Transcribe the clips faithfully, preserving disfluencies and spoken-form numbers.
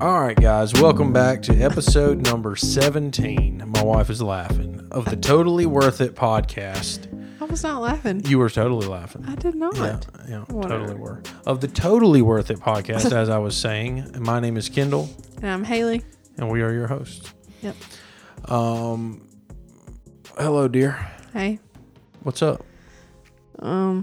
All right, guys, welcome back to episode number seventeen. My wife is laughing of the Totally Worth It podcast. I was not laughing. You were totally laughing. I did not. Yeah, yeah, totally were. Of the Totally Worth It podcast, as I was saying. My name is Kendall. And I'm Haley. And we are your hosts. Yep. Um. Hello, dear. Hey. What's up? Um.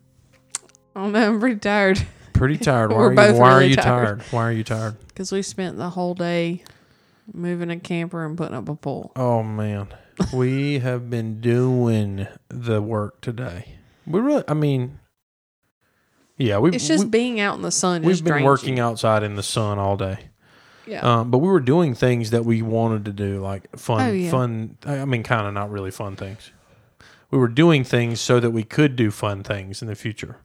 I don't know. I'm pretty tired. Pretty tired. Why, We're are you, both why really are you tired. tired? Why are you tired? Because we spent the whole day moving a camper and putting up a pool. Oh, man. We have been doing the work today. We really, I mean, yeah, we. It's just we, being out in the sun. We've just been drains working you. outside in the sun all day. Yeah. Um, but we were doing things that we wanted to do, like fun, Oh, yeah. fun. I mean, kind of not really fun things. We were doing things so that we could do fun things in the future.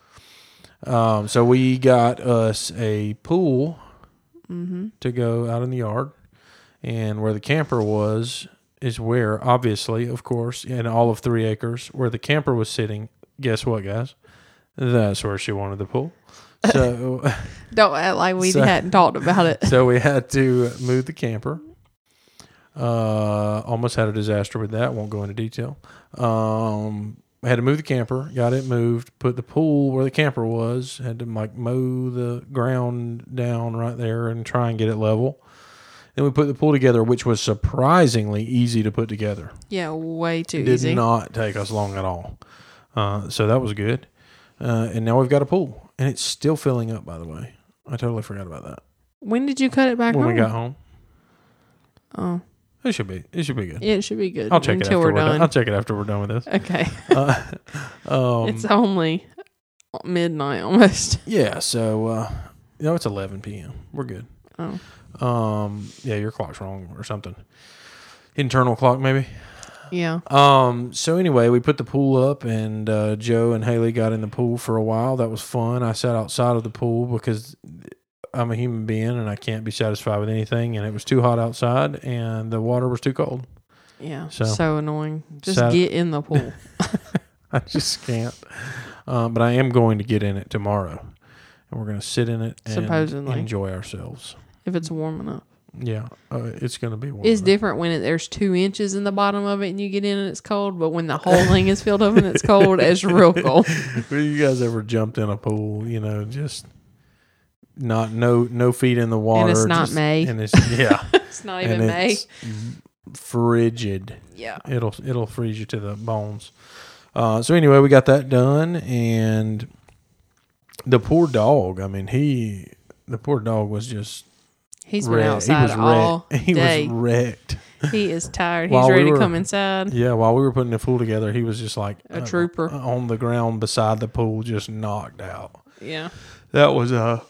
Um, so we got us a pool mm-hmm. to go out in the yard, and where the camper was is where, obviously, of course, in all of three acres, where the camper was sitting. Guess what, guys? That's where she wanted the pool. So Don't act like we so, hadn't talked about it. So we had to move the camper. Uh, almost had a disaster with that. Won't go into detail. Um, I had to move the camper, got it moved, put the pool where the camper was, had to like mow the ground down right there and try and get it level. Then we put the pool together, which was surprisingly easy to put together. Yeah, way too It did easy. not take us long at all. Uh, so that was good. Uh, and now we've got a pool, and it's still filling up, by the way. I totally forgot about that. When did you cut it back When home? we got home. Oh. It should be. It should be good. It should be good. I'll check it until after we're, we're done. done. I'll check it after we're done with this. Okay. Uh, um, It's only midnight almost. yeah. So, uh, you know, it's eleven p.m. We're good. Oh. Um, yeah, your clock's wrong or something. Internal clock, maybe. Yeah. Um. So anyway, we put the pool up, and uh, Joe and Haley got in the pool for a while. That was fun. I sat outside of the pool because I'm a human being and I can't be satisfied with anything. And it was too hot outside, and the water was too cold. Yeah. So, So, annoying. Just sat- get in the pool. I just can't. Um, but I am going to get in it tomorrow, and we're going to sit in it and Supposedly. enjoy ourselves. If it's warm enough. Yeah, uh, it's going to be warm. It's enough. different when it, there's two inches in the bottom of it and you get in and it's cold, but when the whole thing is filled up and it's cold, it's real cold. Have you guys ever jumped in a pool? You know, just not no no feet in the water. And it's not just, May. And it's yeah, It's not even and May. it's frigid. Yeah. It'll it'll freeze you to the bones. Uh, so anyway, we got that done, and the poor dog. I mean, he the poor dog was just. He's been wrecked. outside he was all wrecked. He day. was wrecked. He is tired. He's While we ready were- to come inside. Yeah, while we were putting the pool together, he was just like A uh, trooper. on the ground beside the pool, just knocked out. Yeah. That was a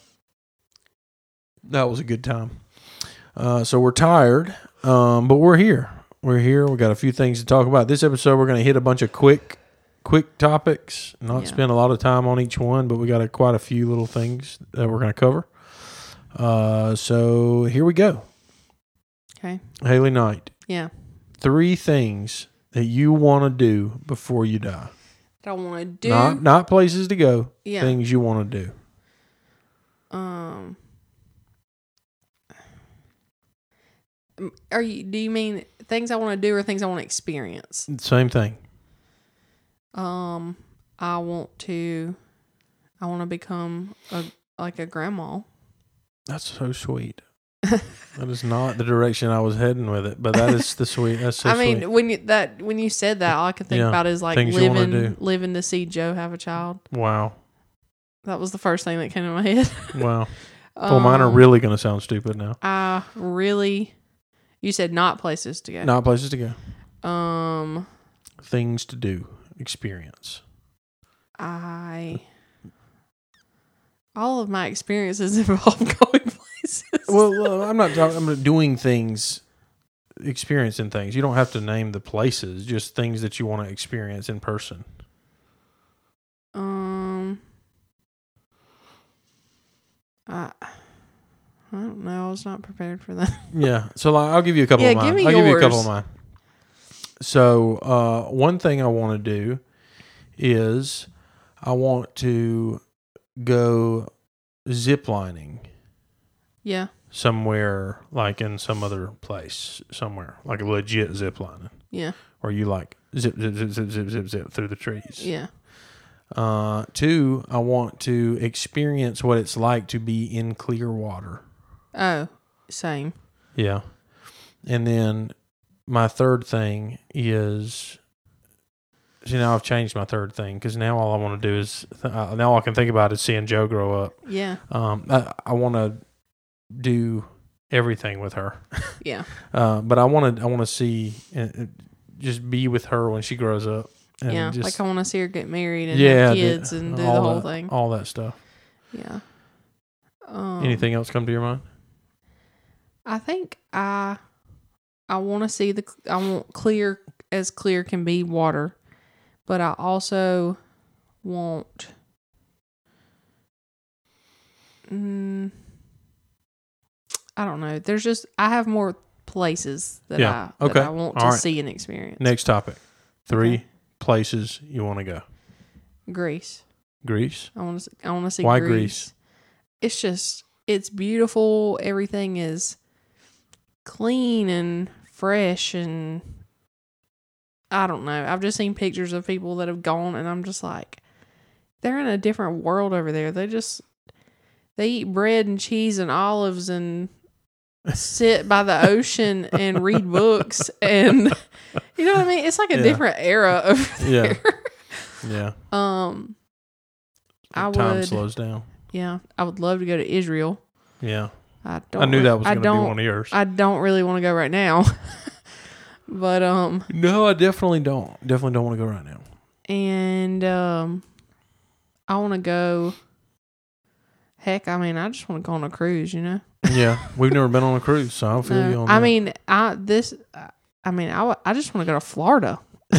that was a good time. Uh, so we're tired, um, but we're here. We're here. We got a few things to talk about. This episode, we're going to hit a bunch of quick, quick topics. Not Yeah. spend a lot of time on each one, but we got a, quite a few little things that we're going to cover. Uh, so here we go. Okay. Haley Knight. Yeah. Three things that you want to do before you die. That I want to do. Not not places to go. Yeah. Things you want to do. Um. Are you? Do you mean things I want to do or things I want to experience? Same thing. Um, I want to. I want to become a like a grandma. That's so sweet. That is not the direction I was heading with it, but that is the sweet. That's so I mean, sweet. when you that when you said that, all I could think Yeah, about is like things you wanna living do. living to see Joe have a child. Wow. That was the first thing that came to my head. Wow. Well, mine are Um, really going to sound stupid now. I really. You said not places to go. Not places to go. Um, Things to do. Experience. I. All of my experiences involve going places. Well, well, I'm not talking. I'm doing things, experiencing things. You don't have to name the places. Just things that you want to experience in person. Um, I, I don't know. I was not prepared for that. Yeah. So like, I'll give you a couple Yeah, of mine. give me I'll give you a couple yours. of mine. So uh, one thing I want to do is I want to go zip lining. Yeah. somewhere like in some other place somewhere, like a legit zip lining. Yeah. Where you like zip, zip, zip, zip, zip, zip, zip through the trees. Yeah. Uh, two, I want to experience what it's like to be in clear water. Oh, same. Yeah. And then my third thing is, see, now I've changed my third thing because now all I want to do is, uh, now all I can think about is seeing Joe grow up. Yeah. Um, I, I want to do everything with her. Yeah. uh, but I want to, I want to see, uh, just be with her when she grows up. And yeah. just, like I want to see her get married and yeah, have kids the, and do all the whole that, thing. all that stuff. Yeah. Um, Anything else come to your mind? I think I, I want to see the, I want clear as clear can be water, but I also want, mm, I don't know. There's just, I have more places that Yeah. I, Okay. that I want All to right. see and experience. Next topic. Three Okay. places you want to go. Greece. Greece. I want to, I want to see Why Greece. Greece? It's just, it's beautiful. Everything is clean and fresh, and I don't know. I've just seen pictures of people that have gone, and I'm just like, they're in a different world over there. They just, they eat bread and cheese and olives and sit by the ocean and read books, and you know what I mean? It's like a Yeah. different era over Yeah. there. Yeah. um, I Time would, slows down. yeah, I would love to go to Israel. Yeah. I don't. I knew that was I going to be don't- one of yours. I don't really want to go right now, but um, no, I definitely don't. Definitely don't want to go right now. and um, I want to go. Heck, I mean, I just want to go on a cruise. You know. Yeah. We've never been on a cruise, so I feel No, you on I that. mean, I this. I mean, I, w- I just want to go to Florida.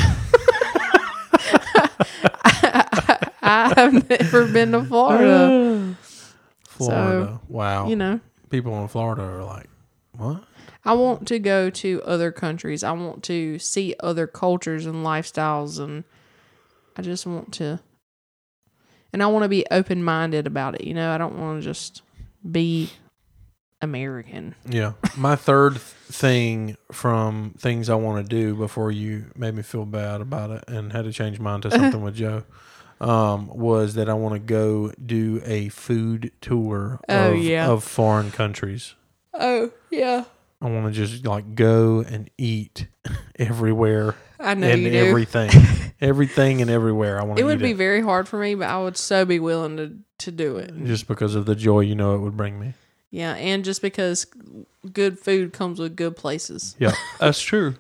I, I have never been to Florida. Florida. Wow. You know, People in Florida are like, what? I want to go to other countries. I want to see other cultures and lifestyles, and I just want to, and I want to be open-minded about it. You know, I don't want to just be American. Yeah. My third thing from things I want to do before you made me feel bad about it and had to change mine to something with Joe um, was that I want to go do a food tour Oh, of, yeah. of foreign countries. Oh, yeah. I want to just like go and eat everywhere I know and you do. everything. everything and everywhere. I want to It would eat be it very hard for me, but I would so be willing to, to do it. just because of the joy you know it would bring me. Yeah, and just because good food comes with good places. Yeah, that's true.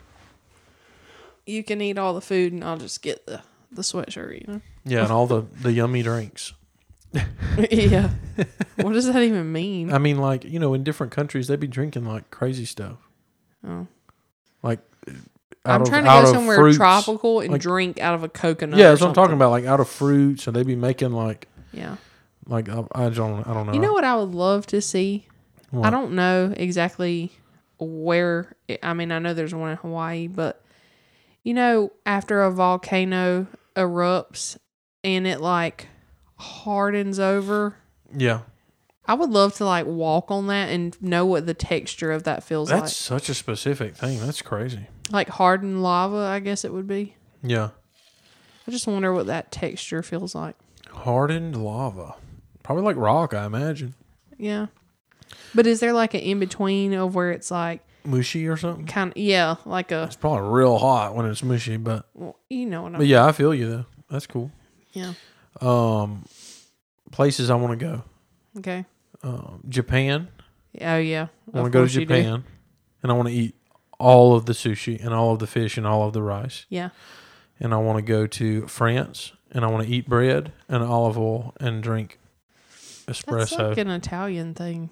You can eat all the food, and I'll just get the, the sweatshirt, you know? Yeah, and all the, the yummy drinks. Yeah. What does that even mean? I mean, like, you know, in different countries, they be drinking like crazy stuff. Oh. Like, I'm out trying of, out to go of somewhere fruits. tropical and Like- drink out of a coconut. Yeah, or that's what I'm talking something. about. Like out of fruits, and they be making like, Yeah. like I, I don't, I don't know. You know what I would love to see? What? I don't know exactly where. I mean, I know there's one in Hawaii, but you know, after a volcano erupts and it like hardens over, Yeah, I would love to like walk on that and know what the texture of that feels that's such a specific thing. That's crazy. like. Like hardened lava, I guess it would be. Yeah, I just wonder what that texture feels like. hardened lava, probably like rock, I imagine. Yeah. But is there like an in between of where it's like Mushy or something. kind of, yeah, like a, It's probably real hot when it's mushy, but well, you know what I but mean? yeah, I feel you though. That's cool. Yeah. Um, places I want to go. Okay. Um, Japan. Oh, yeah. I want Of to go to course you do. Japan, and I want to eat all of the sushi and all of the fish and all of the rice. Yeah. And I want to go to France, and I want to eat bread and olive oil and drink That's espresso. like an Italian thing.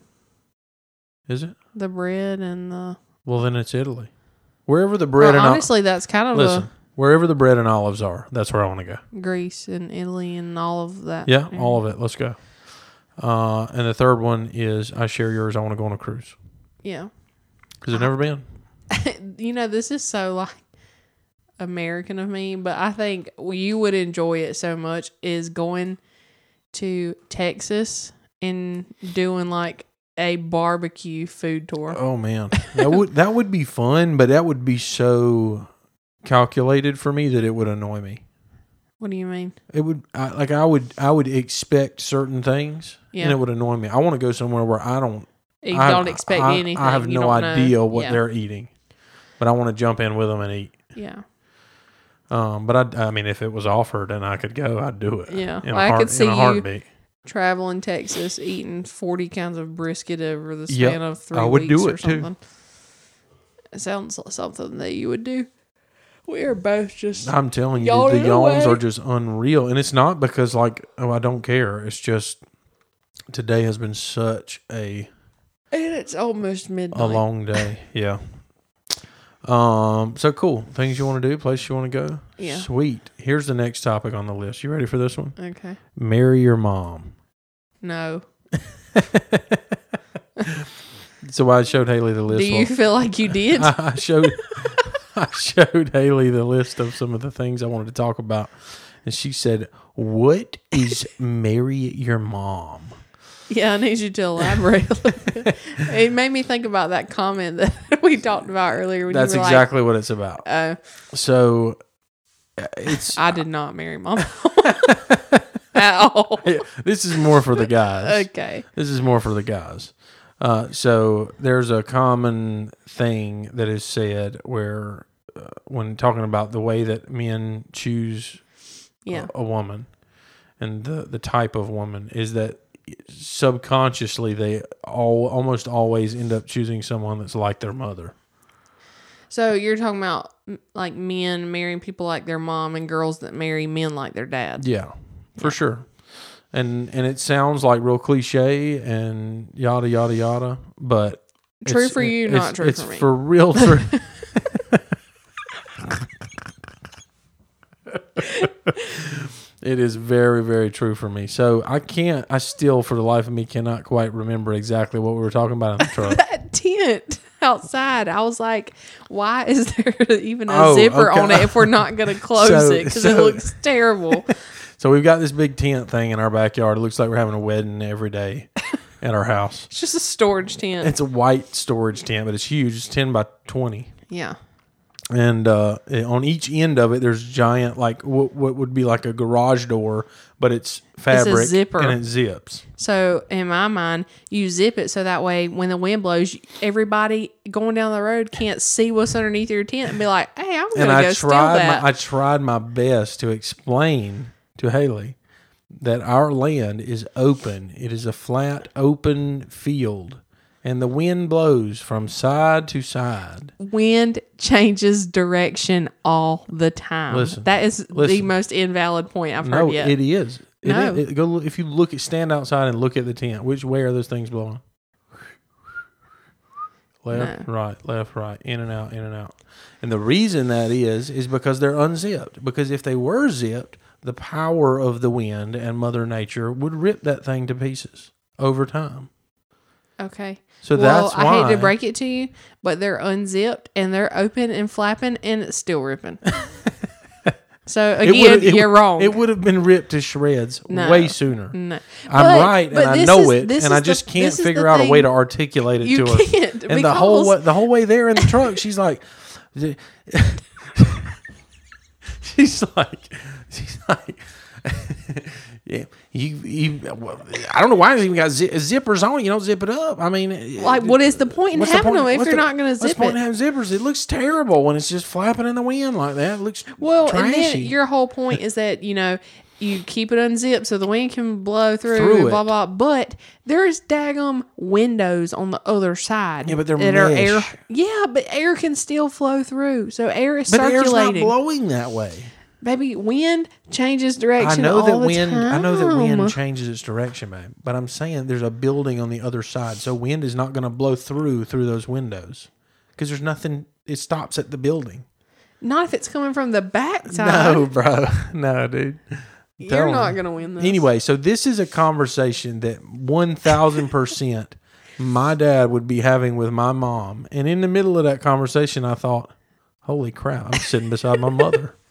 Is it? The bread and the. Well, then it's Italy. Wherever the bread Well, and honestly, that's kind ol- of listen, wherever the bread and olives are, that's where I want to go. a Greece and Italy and all of that. Yeah, all of it. Let's go. Uh, and the third one is I share yours. I want to go on a cruise Yeah. because I've never been. You know, this is so like American of me, but I think you would enjoy it so much is going to Texas and doing like a barbecue food tour. Oh man, that would that would be fun, but that would be so calculated for me that it would annoy me. What do you mean? It would I, like I would I would expect certain things, Yeah. and it would annoy me. I want to go somewhere where I don't. You I, don't expect I, anything. I have You no don't idea know. what Yeah. they're eating, but I want to jump in with them and eat. Yeah. Um, but I, I mean, if it was offered and I could go, I'd do it. Yeah. in Well, a I heart, could see in a you heartbeat. travel in Texas, eating forty kinds of brisket over the Yep. span of three I would weeks do or it, too. something. It sounds like something that you would do. We are both just. I'm telling you, Yawn the it yawns away. are just unreal, and it's not because like oh I don't care. It's just today has been such a And it's almost midnight. a long day. Yeah. Um. So cool. Things you want to do, places you want to go. Yeah. Sweet. Here's the next topic on the list. You ready for this one? Okay. Marry your mom. No. So I showed Haley the list. Do you feel like you did? I showed I showed Haley the list of some of the things I wanted to talk about, and she said, "What is marry your mom?" Yeah, I need you to elaborate a little bit. It made me think about that comment that we talked about earlier. When That's you were exactly what it's about. Like, uh, So uh, it's I did not marry my mom at all. this is more for the guys. Okay. This is more for the guys. Uh, so there's a common thing that is said where uh, when talking about the way that men choose Yeah. a, a woman and the, the type of woman is that subconsciously they all almost always end up choosing someone that's like their mother. So you're talking about m- like men marrying people like their mom and girls that marry men like their dad. Yeah, for sure. And and it sounds like real cliche and yada yada yada, but True it's- for you, it's- not true it's for me. for real true. It is very, very true for me. So I can't, I still, for the life of me, cannot quite remember exactly what we were talking about in the truck. That tent outside, I was like, why is there even a Oh, zipper okay. on it if we're not going to close So- it? Because so- it looks terrible. So we've got this big tent thing in our backyard. It looks like we're having a wedding every day at our house. It's just a storage tent. It's a white storage tent, but it's huge. It's ten by twenty. yeah. And uh, on each end of it, there's giant, like what, what would be like a garage door, but it's fabric zipper. and it zips. So in my mind, you zip it so that way when the wind blows, everybody going down the road can't see what's underneath your tent and be like, "Hey, I'm And gonna I go steal tried, that." my, I tried my best to explain to Haley that our land is open. It is a flat, open field, and the wind blows from side to side. Wind changes direction all the time. Listen, that is the listen. most invalid point I've No, heard yet. it is. It No. is. It- go look, if you look, at, stand outside and look at the tent. Which way are those things blowing? Left, No. right, left, right, in and out, in and out. And the reason that is is because they're unzipped. Because if they were zipped, the power of the wind and Mother Nature would rip that thing to pieces over time. Okay. So well, that's I why. hate to break it to you, but they're unzipped and they're open and flapping and it's still ripping. So It again, would've- it you're would- wrong. It would have been ripped to shreds No. way sooner. no. I'm But- right, and but I this know is- it, this and is I the- just can't this is figure the out a way thing. to articulate it You to her. can't, And the whole because- way, the whole way there in the truck, she's like, she's like, she's like, yeah, you, you. Well, I don't know why it's even got zi- zippers on it. You don't zip it up. I mean, Like, what is the point in what's the having point- them if what's you're the- not going to What's the zip point in it? having zippers? It looks terrible when it's just flapping in the wind like that. It looks Well, trashy. and then your whole point is that, you know, you keep it unzipped so the wind can blow through, Through and it. blah, blah. But there's daggum windows on the other side. Yeah, but they're that are air. mesh. Yeah, but air can still flow through. So air is but air's not circulating. blowing that way. Baby, wind changes I direction know all that the wind. time. I know that wind changes its direction, babe. But I'm saying there's a building on the other side, so wind is not going to blow through through those windows because there's nothing. It stops at the building. Not if it's coming from the back side. No, bro. No, dude. You're Tell not me. going to win this. Anyway, so this is a conversation that one thousand percent my dad would be having with my mom. And in the middle of that conversation, I thought, holy crap, I'm sitting beside my mother.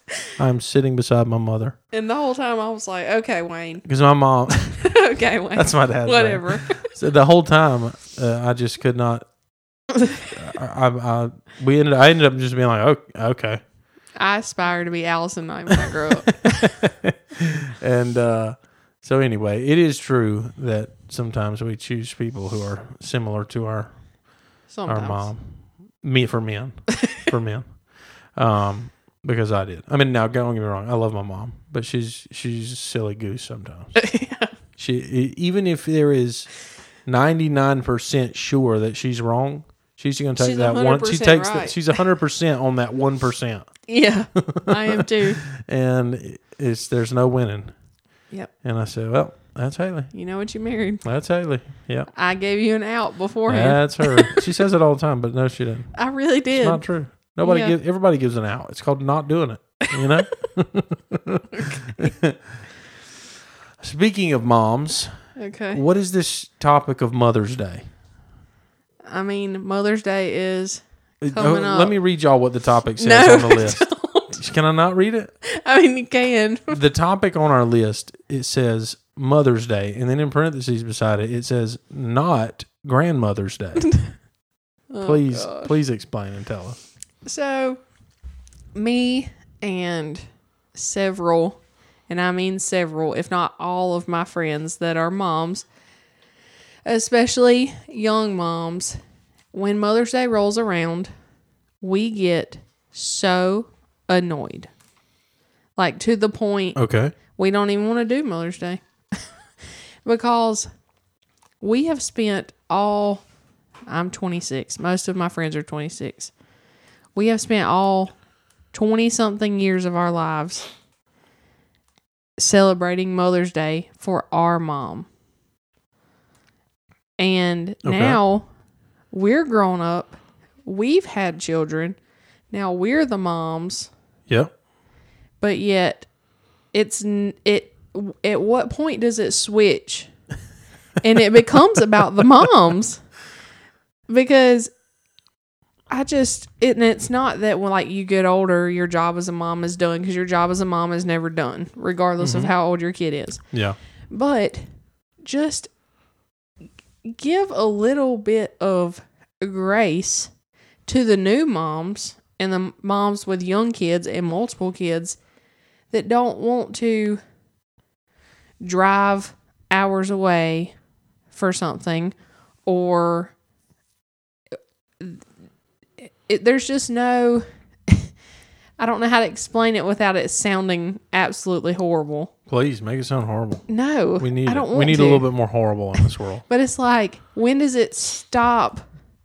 I'm sitting beside my mother. And the whole time I was like, okay, Wayne. Because my mom, okay, Wayne. that's my dad's Whatever. name. So the whole time, uh, I just could not. I, I, I we ended. I ended up just being like, oh, okay. I aspire to be Allison Knight when I grow up. And uh, so anyway, it is true that sometimes we choose people who are similar to our Sometimes. our mom. Me for men, for men, um, because I did. I mean, now don't get me wrong, I love my mom, but she's she's a silly goose sometimes. Yeah. She even if there is ninety nine percent sure that she's wrong, she's going to take She's that one. She takes right. the, she's a hundred percent on that one percent. Yeah, I am too. And it's there's no winning. Yep. And I said, well, that's Haley. You know what you married. That's Haley. Yeah. I gave you an out beforehand. That's her. She says it all the time, but no, she didn't. I really did. It's not true. Nobody Yeah. gives. Everybody gives an out. It's called not doing it. You know. Speaking of moms, Okay. what is this topic of Mother's Day? I mean, Mother's Day is Oh, coming let up. me read y'all what the topic says No, on the list. don't. Can I not read it? I mean, you can. The topic on our list, it says Mother's Day, and then in parentheses beside it, it says not Grandmother's Day. Oh, Please, gosh. please explain and tell us. So, me and several, and I mean several, if not all of my friends that are moms, especially young moms, when Mother's Day rolls around, we get so annoyed. Like, to the point Okay. we don't even want to do Mother's Day. Because we have spent all, I'm twenty-six. Most of my friends are twenty-six. We have spent all twenty-something years of our lives celebrating Mother's Day for our mom. And Okay. now we're grown up. We've had children. Now we're the moms. Yep. But yet, it's n- it. At what point does it switch, and it becomes about the moms? Because I just, it, and it's not that when like you get older, your job as a mom is done, because your job as a mom is never done, regardless of how old your kid is. Yeah. But just give a little bit of grace to the new moms and the moms with young kids and multiple kids that don't want to drive hours away for something, or it, there's just no, I don't know how to explain it without it sounding absolutely horrible. Please make it sound horrible. No, We need I don't it. want We need to. a little bit more horrible in this world. But it's like, when does it stop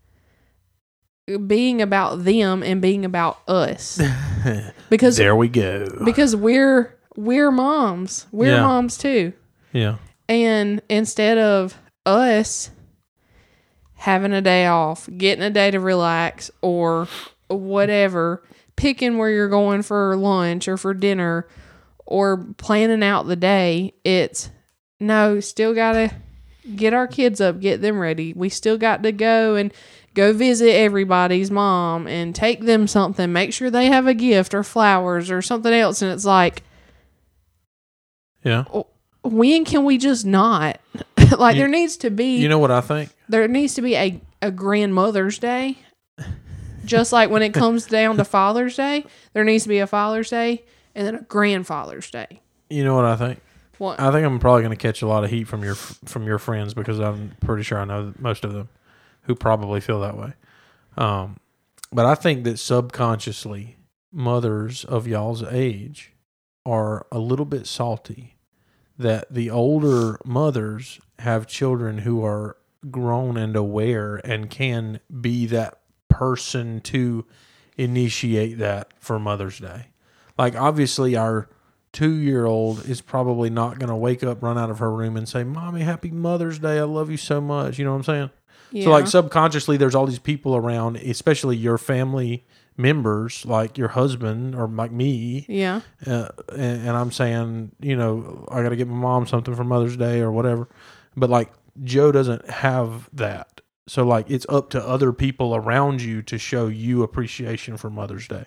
being about them and being about us? Because There we go. because we're we're moms. We're Yeah. moms too. Yeah. And instead of us having a day off, getting a day to relax or whatever, picking where you're going for lunch or for dinner or planning out the day, it's no, still got to get our kids up, get them ready. We still got to go and go visit everybody's mom and take them something, make sure they have a gift or flowers or something else. And it's like, Yeah. when can we just not? Like, You- there needs to be You know what I think? there needs to be a, a grandmother's day. Just like when it comes down to Father's Day, there needs to be a Father's Day and then a grandfather's day. You know what I think? What? I think I'm probably going to catch a lot of heat from your from your friends because I'm pretty sure I know most of them who probably feel that way. Um, but I think that subconsciously, mothers of y'all's age are a little bit salty that the older mothers have children who are grown and aware and can be that person to initiate that for Mother's Day. Like, obviously, our two-year-old is probably not going to wake up, run out of her room, and say, "Mommy, happy Mother's Day. I love you so much." You know what I'm saying? Yeah. So, like, subconsciously, there's all these people around, especially your family members, like your husband or like me. yeah. Uh, and, and I'm saying, you know, I got to get my mom something for Mother's Day or whatever. But, like, Joe doesn't have that. So, like, it's up to other people around you to show you appreciation for Mother's Day.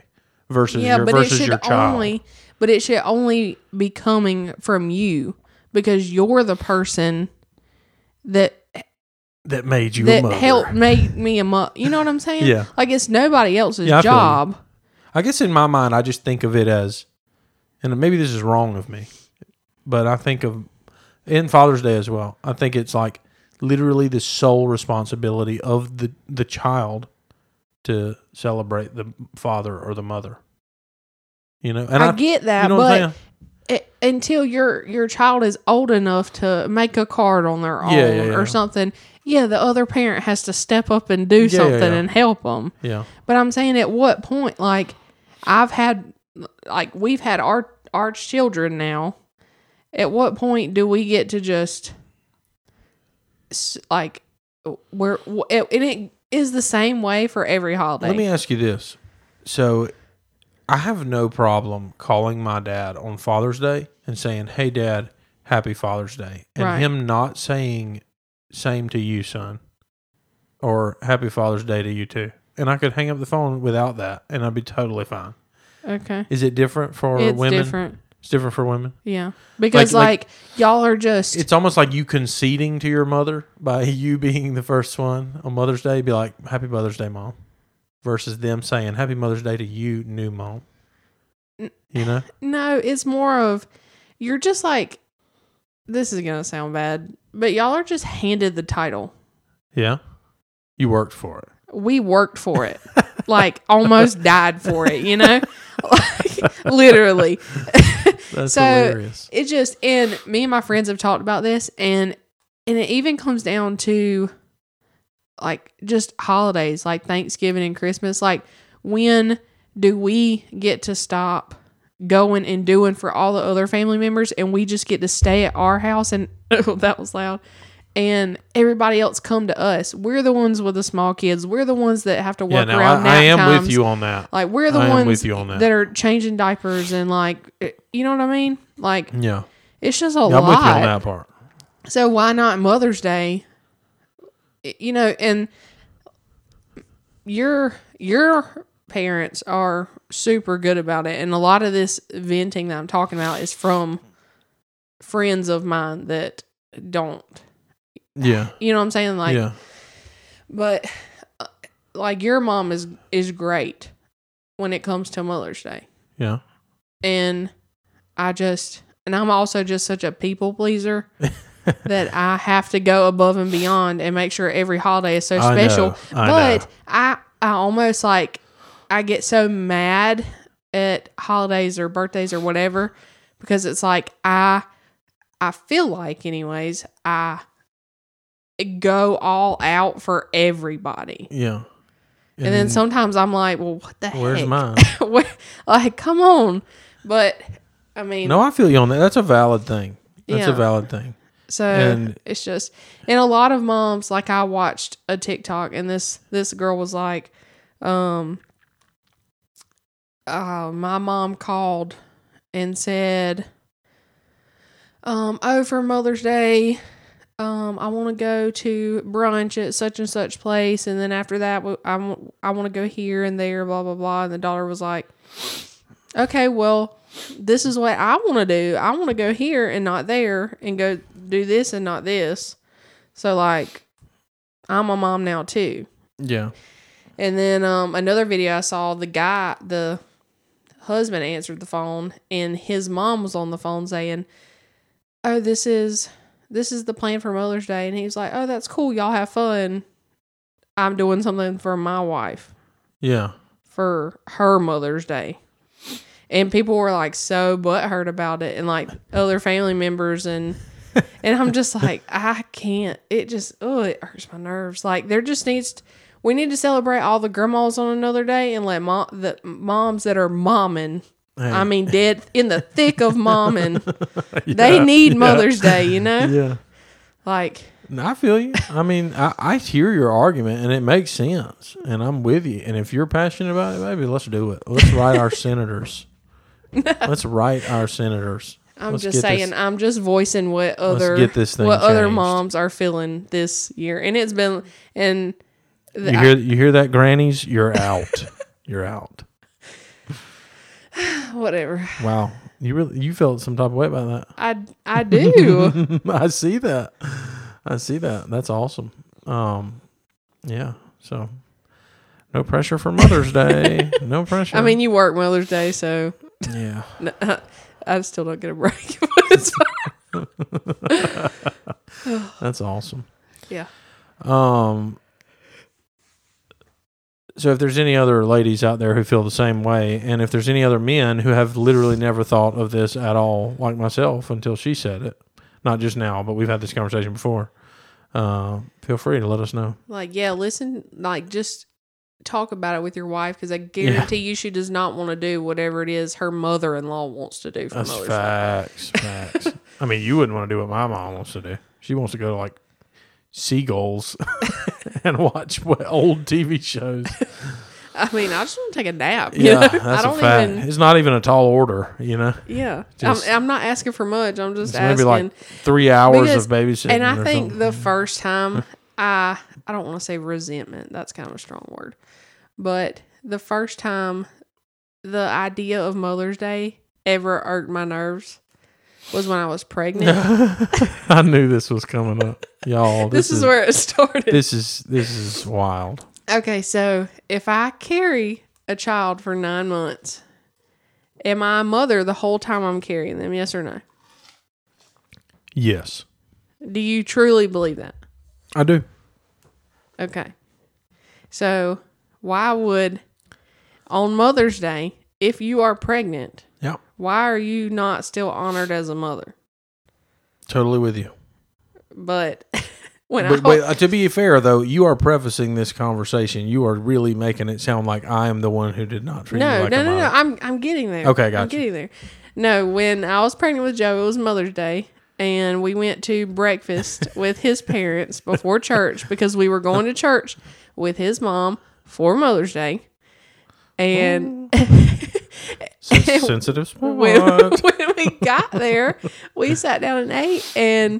versus yeah, your but it versus should your child. only, but it should only be coming from you because you're the person that that made you that a mother. helped make me a mother. You know what I'm saying? Yeah. Like it's nobody else's Yeah, I feel job. I guess in my mind, I just think of it as, and maybe this is wrong of me, but I think of, in Father's Day as well, I think it's like literally the sole responsibility of the, the child to celebrate the father or the mother. You know, and I, I, get that, you know what I'm but it, until your your child is old enough to make a card on their own Yeah, yeah, yeah. or something, yeah, the other parent has to step up and do Yeah, yeah, something yeah. and help them. Yeah. But I'm saying, at what point, like, I've had, like, we've had our our children now. At what point do we get to just, s- like, we're, and it is the same way for every holiday. Let me ask you this. So I have no problem calling my dad on Father's Day and saying, "Hey, Dad, happy Father's Day." And Right. him not saying, "Same to you, son," or "Happy Father's Day to you, too." And I could hang up the phone without that, and I'd be totally fine. Okay. Is it different for It's women? different. It's different for women? Yeah. Because, Like- like, y'all are just, It's almost like you conceding to your mother by you being the first one on Mother's Day. Be like, "Happy Mother's Day, Mom," versus them saying, "Happy Mother's Day to you, new mom." You know? no, it's more of, you're just like, this is going to sound bad, but y'all are just handed the title. Yeah. You worked for it. We worked for it. Like, almost died for it, you know? Like, literally. That's So, hilarious. It just, and me and my friends have talked about this, and and it even comes down to, like, just holidays, like Thanksgiving and Christmas. Like, when do we get to stop going and doing for all the other family members, and we just get to stay at our house? And oh, that was loud. And everybody else come to us. We're the ones with the small kids. We're the ones that have to Yeah, work now around I, nap I am times. with you on that. Like, we're the I am ones with you on that. that are changing diapers and, like, you know what I mean? Like, Yeah. it's just a Yeah, lot. I'm with you on that part. So why not Mother's Day? You know, and your your parents are super good about it, and a lot of this venting that I'm talking about is from friends of mine that don't. Yeah. You know what I'm saying? Like, yeah. but uh, like your mom is is great when it comes to Mother's Day, Yeah. and I just and I'm also just such a people pleaser. That I have to go above and beyond and make sure every holiday is so I special. know, I but know. I I almost like I get so mad at holidays or birthdays or whatever because it's like I I feel like anyways I go all out for everybody. Yeah. And, then sometimes I'm like, well, what the where's heck? mine? Where, like, come on. But I mean, No, I feel you on that. That's a valid thing. That's Yeah. a valid thing. So And- it's just, and a lot of moms, like I watched a TikTok and this, this girl was like, um, uh, my mom called and said, um, oh, for Mother's Day, um, I want to go to brunch at such and such place. And then after that, we- I want, I want to go here and there, blah, blah, blah. And the daughter was like, okay, well, this is what I want to do. I want to go here and not there and go do this and not this. So, like, I'm a mom now, too. Yeah. And then um, another video I saw, the guy, the husband answered the phone, and his mom was on the phone saying, oh, this is this is the plan for Mother's Day. And he was like, oh, that's cool. Y'all have fun. I'm doing something for my wife Yeah. for her Mother's Day. And people were like so butthurt about it, and like other family members, and and I'm just like, I can't. It just oh, it hurts my nerves. Like there just needs to, we need to celebrate all the grandmas on another day and let mom the moms that are momming. Hey. I mean, dead in the thick of momming. Yeah, They need yeah. Mother's Day, you know. Yeah. Like No, I feel you. I mean, I, I hear your argument, and it makes sense, and I'm with you. And if you're passionate about it, baby, let's do it. Let's write our senators. Let's write our senators. I'm Let's just get saying, this- I'm just voicing what other get this thing what other changed. moms are feeling this year, and it's been and the, You hear you hear that, grannies? You're out. You're out. Whatever. Wow. You really you felt some type of way about that. I I do. I see that. I see that. That's awesome. Um, yeah. So, no pressure for Mother's Day. No pressure. I mean, you work Mother's Day, so yeah. no, I still don't get a break. But it's fine. That's awesome. Yeah. Um. So if there's any other ladies out there who feel the same way, and if there's any other men who have literally never thought of this at all, like myself, until she said it, not just now, but we've had this conversation before, uh, feel free to let us know. Like, yeah, listen, like, just talk about it with your wife, because I guarantee yeah. you she does not want to do whatever it is her mother-in-law wants to do for That's Mother's facts, Day. Facts. I mean, you wouldn't want to do what my mom wants to do. She wants to go to, like, Seagulls and watch what, old T V shows. I mean, I just want to take a nap. Yeah, you know? that's I don't a fact. even, it's not even a tall order, you know. Yeah, Just, I'm, I'm not asking for much. I'm just it's asking. maybe like three hours because, of babysitting. And I or think something. the first time I I don't want to say resentment. That's kind of a strong word, but the first time the idea of Mother's Day ever irked my nerves was when I was pregnant. I knew this was coming up, y'all. This, this is, is where it started. This is this is wild. Okay, so if I carry a child for nine months, am I a mother the whole time I'm carrying them? Yes or no? Yes. Do you truly believe that? I do. Okay. So why would, on Mother's Day, if you are pregnant, yeah, why are you not still honored as a mother? Totally with you. But when but, I but uh, to be fair, though, you are prefacing this conversation. You are really making it sound like I am the one who did not treat no, you like no, a no, mother. no. I'm I'm getting there. Okay, gotcha. I'm getting there. No, when I was pregnant with Joe, it was Mother's Day, and we went to breakfast with his parents before church because we were going to church with his mom for Mother's Day, and. Sensitive spot. When, when we got there, we sat down and ate, and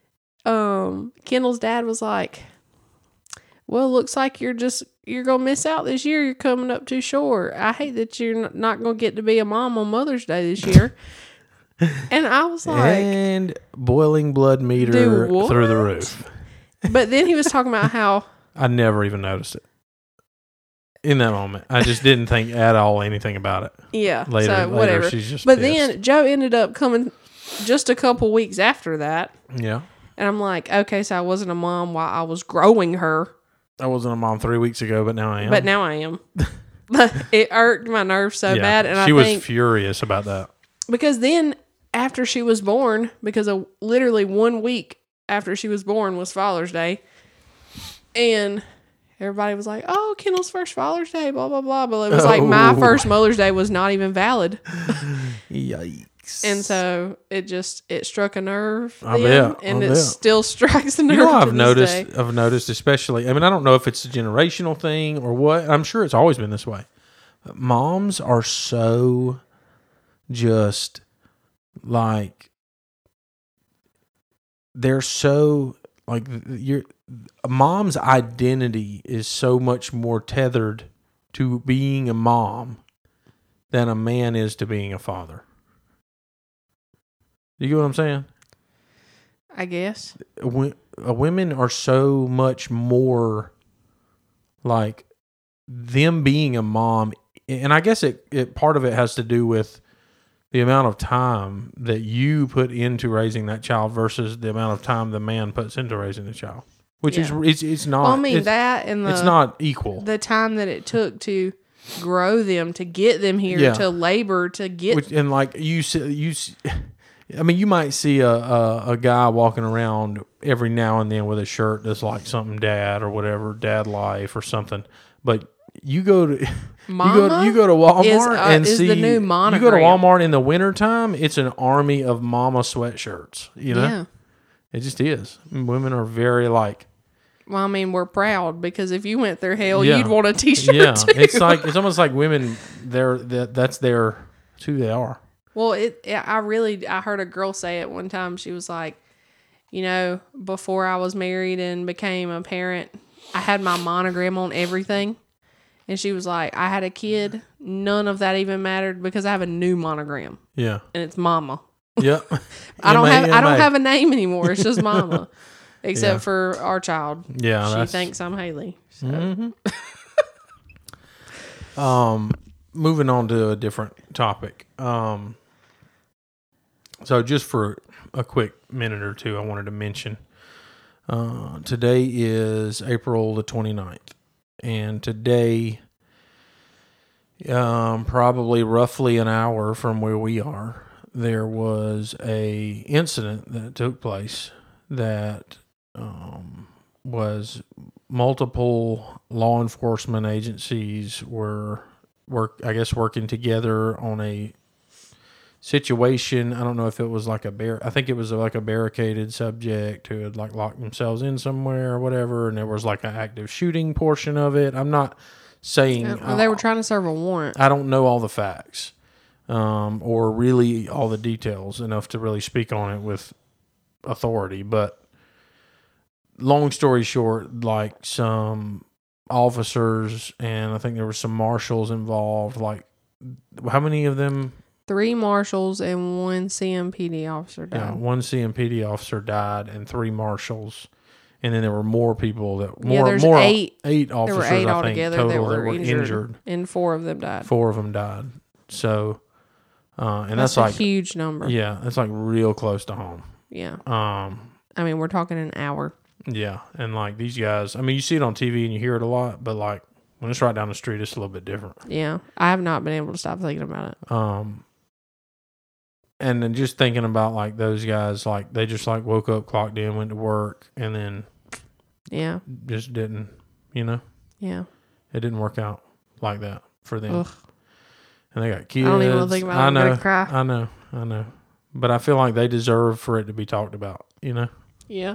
um, Kendall's dad was like, "Well, looks like you're just you're gonna miss out this year. You're coming up too short. I hate that you're not gonna get to be a mom on Mother's Day this year." And I was like, and boiling blood meter through the roof. But then he was talking about how I never even noticed it. In that moment, I just didn't think at all anything about it. Yeah. Later, so later whatever. she's just but pissed. then Joe ended up coming just a couple weeks after that. Yeah. And I'm like, okay, so I wasn't a mom while I was growing her. I wasn't a mom three weeks ago, but now I am. But now I am. It irked my nerves so yeah, bad. And she I was think, furious about that. because then after she was born, because of literally one week after she was born was Father's Day. And everybody was like, oh, Kendall's first Father's Day, blah, blah, blah. But it was like oh. my first Mother's Day was not even valid. Yikes. And so it just, it struck a nerve. I then, bet. And I it bet. still strikes a nerve. You know, I've to this noticed, day. I've noticed, especially, I mean, I don't know if it's a generational thing or what. I'm sure it's always been this way. But moms are so just like, they're so, like, you're, a mom's identity is so much more tethered to being a mom than a man is to being a father. You get what I'm saying? I guess. W- uh, women are so much more like them being a mom. And I guess it, it part of it has to do with the amount of time that you put into raising that child versus the amount of time the man puts into raising the child. Which Yeah. is it's it's not. Well, I mean, it's, that and the, it's not equal. the time that it took to grow them, to get them here, Yeah. to labor, to get. Which, and like you see, you, see- I mean, you might see a, a a guy walking around every now and then with a shirt that's like something dad or whatever, dad life or something. But you go to Mama you go you go to Walmart is, uh, and is see the new you go to monogram. Walmart in the wintertime, it's an army of mama sweatshirts. You know, Yeah. it just is. Women are very like. Well, I mean, we're proud because if you went through hell, Yeah. you'd want a T-shirt Yeah, too. it's like it's almost like women. They're that that's their it's who they are. Well, it. I really. I heard a girl say it one time. She was like, you know, before I was married and became a parent, I had my monogram on everything, And she was like, I had a kid. None of that even mattered because I have a new monogram. Yeah. And it's Mama. Yep. I don't have I don't M A. have a name anymore. It's just Mama. Except Yeah. for our child. Yeah. She that's, thinks I'm Haley. So. Mm-hmm. um, moving on to a different topic. Um, so just for a quick minute or two, I wanted to mention, uh, today is April the twenty-ninth. And today, um, probably roughly an hour from where we are, there was a incident that took place that um, was multiple law enforcement agencies were work, I guess, working together on a situation. I don't know if it was like a bar. I think it was like a barricaded subject who had like locked themselves in somewhere or whatever, and there was like an active shooting portion of it. I'm not saying Well, they were trying to serve a warrant. I don't know all the facts, um, or really all the details enough to really speak on it with authority. But long story short, like some officers and I think there were some marshals involved. Like, how many of them? Three marshals and one C M P D officer died. Yeah, one C M P D officer died and three marshals, and then there were more people that more yeah, there's more eight. eight officers. There were eight I think altogether total that were, that were injured, injured. and four of them died. Four of them died. So, uh, and that's, that's, a like huge number. yeah, that's like real close to home. Yeah. Um, I mean, we're talking an hour. yeah, and like these guys, I mean, you see it on T V and you hear it a lot, but like when it's right down the street, it's a little bit different. Yeah, I have not been able to stop thinking about it. Um, and then just thinking about like those guys, like they just like woke up, clocked in, went to work, and then Yeah. just didn't, you know, Yeah. it didn't work out like that for them. Ugh. And they got kids. I don't even want to think about it. I I'm know, gonna cry. I know, I know, but I feel like they deserve for it to be talked about, you know. Yeah.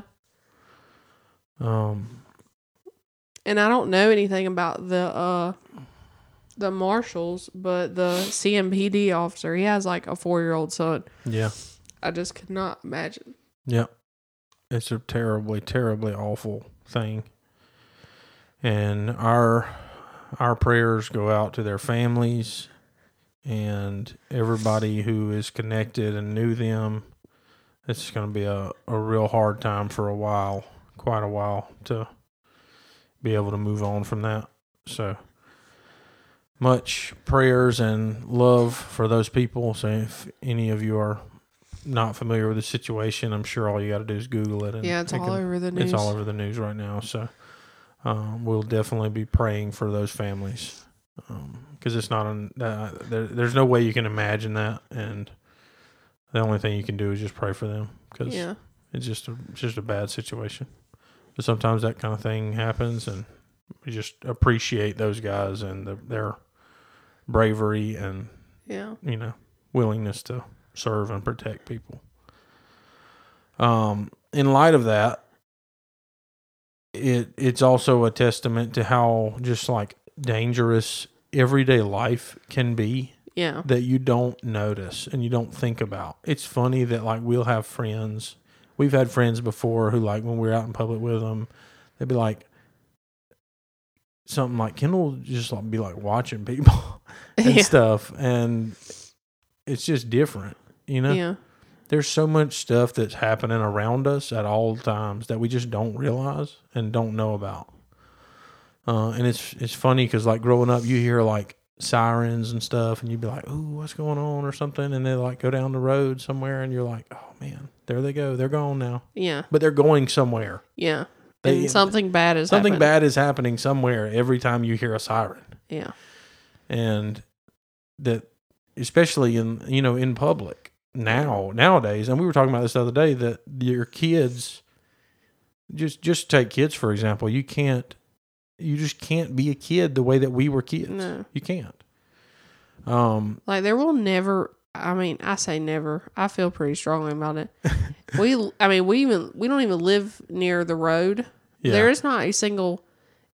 Um, And I don't know anything about the uh the marshals, but the C M P D officer, he has like a four year old son. yeah, I just could not imagine. yeah, it's a terribly, terribly awful thing. And our our prayers go out to their families and everybody who is connected and knew them. It's going to be a, a real hard time for a while, quite a while, to be able to move on from that. So much prayers and love for those people. So if any of you are not familiar with the situation, I'm sure all you got to do is Google it. And Yeah, it's it all can- over the news. It's all over the news right now. So um, we'll definitely be praying for those families because um, it's not an, uh, there, there's no way you can imagine that, and the only thing you can do is just pray for them because Yeah. it's just a, it's just a bad situation. But sometimes that kind of thing happens, and we just appreciate those guys and the, their bravery and Yeah. you know willingness to serve and protect people. Um, in light of that, it it's also a testament to how just like dangerous everyday life can be Yeah. that you don't notice and you don't think about. It's funny that like we'll have friends. We've had friends before who like when we're out in public with them, they'd be like something like Kendall will just like be like watching people and Yeah. stuff, and it's just different, you know. Yeah. There's so much stuff that's happening around us at all times that we just don't realize and don't know about. Uh, and it's it's funny because like growing up, you hear like sirens and stuff, and you'd be like, "Ooh, what's going on?" or something, and they like go down the road somewhere, and you're like, "Oh man, there they go, they're gone now." Yeah. But they're going somewhere. Yeah. They- And something bad is Something happening. bad is happening somewhere every time you hear a siren, Yeah. and that especially in you know in public now nowadays. And we were talking about this the other day that your kids just just take kids for example. You can't. You just can't be a kid the way that we were kids. No. You can't. Um, Like there will never. I mean, I say never. I feel pretty strongly about it. we, I mean, we even we don't even live near the road. Yeah. There is not a single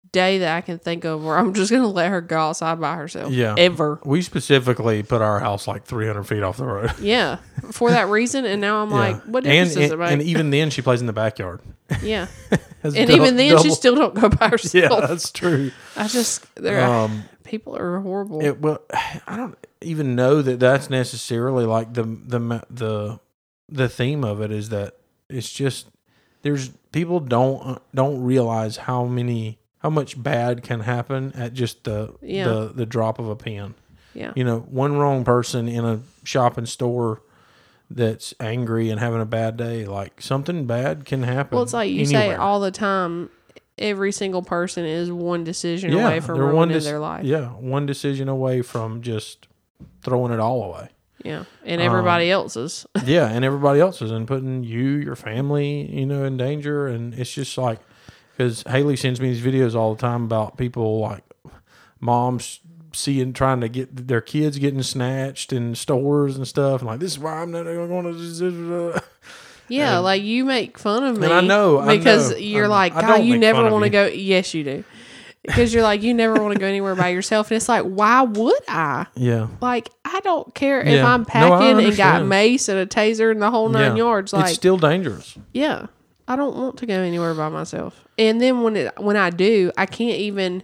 day that I can think of where I'm just gonna let her go outside by herself. Yeah. Ever. We specifically put our house like three hundred feet off the road. Yeah. For that reason, and now I'm Yeah. like, what and, difference does and, it make? and even then, she plays in the backyard. Yeah. Has And dou- even then, she double- still don't go by herself. Yeah, that's true. I just, they're, Um, people are horrible. It, well, I don't even know that that's necessarily like the the ma- the the theme of it is that it's just there's people don't don't realize how many how much bad can happen at just the Yeah. the the drop of a pen. yeah. You know, one wrong person in a shopping store that's angry and having a bad day, like something bad can happen. Well, it's like you say anywhere. all the time, every single person is one decision yeah, away from they're ruining one dec- their life. Yeah, one decision away from just throwing it all away. Yeah. And everybody else's. Yeah, and everybody else is, and putting you, your family, you know, in danger. And it's just like, because Haley sends me these videos all the time about people like moms seeing, trying to get their kids getting snatched in stores and stuff. And like, this is why I'm not going to. Yeah, And- like you make fun of me. And I know, I because know. you're I- like, I God, don't you make never fun of want to you." go. Yes, you do. Because you're like, you never want to go anywhere by yourself. And it's like, why would I? Yeah. Like, I don't care if Yeah. I'm No, I packing and got understand. mace and a taser and the whole nine Yeah. yards. Like, It's still dangerous. yeah, I don't want to go anywhere by myself. And then when it when I do, I can't even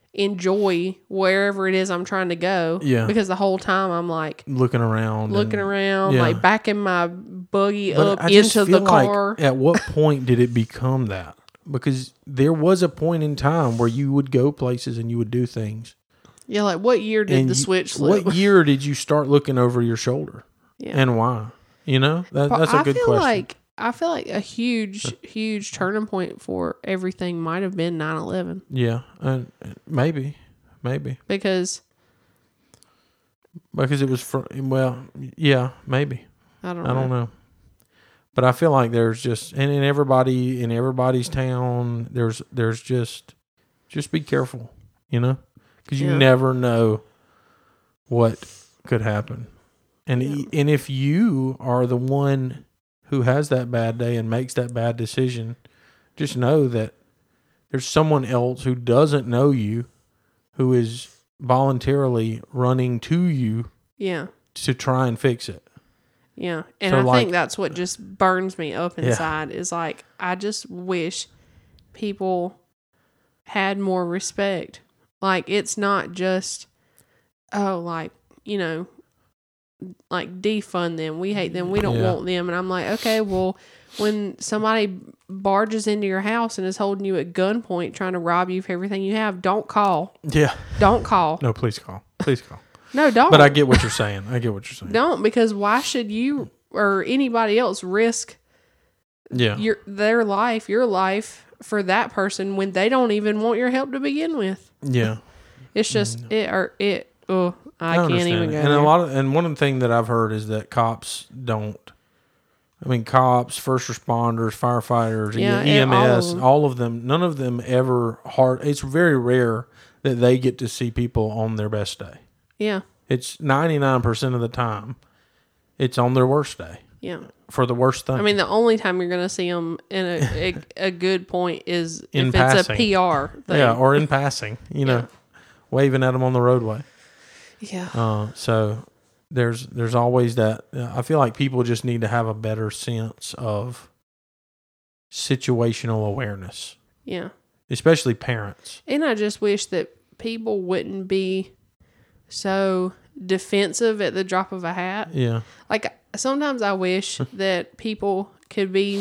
enjoy wherever it is I'm trying to go. Yeah. Because the whole time I'm like Looking around. looking and- around, yeah. like backing my buggy But up I just into the feel like, car. at what point did it become that? Because there was a point in time where you would go places and you would do things. Yeah, like what year did And the you- switch flip? What year did you start looking over your shoulder, Yeah. and why? You know, that, But that's a I good feel question. like I feel like a huge, huge turning point for everything might have been nine eleven yeah, and maybe, maybe because because it was for well, yeah, maybe. I don't I know. don't know. But I feel like there's just and in everybody in everybody's town there's there's just just be careful, you know, because you Yeah. never know what could happen, and Yeah. e- and if you are the one who has that bad day and makes that bad decision, just know that there's someone else who doesn't know you, who is voluntarily running to you Yeah, to try and fix it. yeah, and So, I like- think that's what just burns me up Yeah. inside. Is like I just wish people had more respect. Like it's not just oh, like you know. Like defund them. We hate them. We don't Yeah. want them. And I'm like, okay, well, when somebody barges into your house and is holding you at gunpoint trying to rob you for everything you have, don't call. Yeah. Don't call. No, please call. Please call. No, don't. But I get what you're saying. I get what you're saying. don't because why should you or anybody else risk Yeah. your their life, your life for that person when they don't even want your help to begin with? Yeah. It's just it or it. Oh, I, can't understand even it. go. And there. a lot of and one of the things that I've heard is that cops don't. I mean, cops, first responders, firefighters, Yeah, E M S, and all all of, of them. None of them ever hard. It's very rare that they get to see people on their best day. yeah, It's ninety-nine percent of the time, it's on their worst day yeah. for the worst thing. I mean, the only time you're going to see them in a, a, a good point is In if it's passing. a P R thing. yeah, or in passing, you know, Yeah. waving at them on the roadway. Yeah. Uh, so there's there's always that. Uh, I feel like people just need to have a better sense of situational awareness, Yeah. especially parents. And I just wish that people wouldn't be so defensive at the drop of a hat. Yeah, Like, sometimes I wish that people could be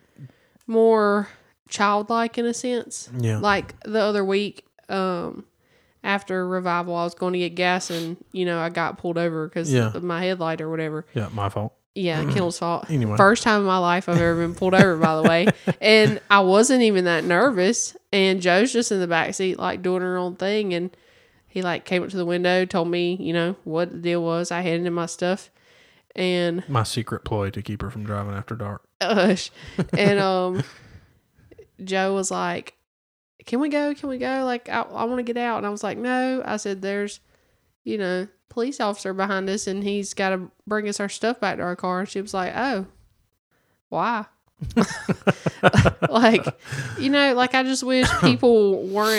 more childlike in a sense. yeah, Like the other week, um, after revival, I was going to get gas and, you know, I got pulled over because Yeah. of my headlight or whatever. yeah. My fault. Yeah, Kendall's fault. Anyway. First time in my life I've ever been pulled over, by the way. And I wasn't even that nervous. And Joe's just in the back seat, like doing her own thing. And he like came up to the window, told me, you know, what the deal was. I handed him my stuff. And My secret ploy to keep her from driving after dark. Ush. And um, Joe was like, can we go? Can we go? Like, I, I want to get out. And I was like, no. I said, there's, you know, police officer behind us and he's got to bring us our stuff back to our car. And she was like, oh, why? Like, you know, like I just wish people weren't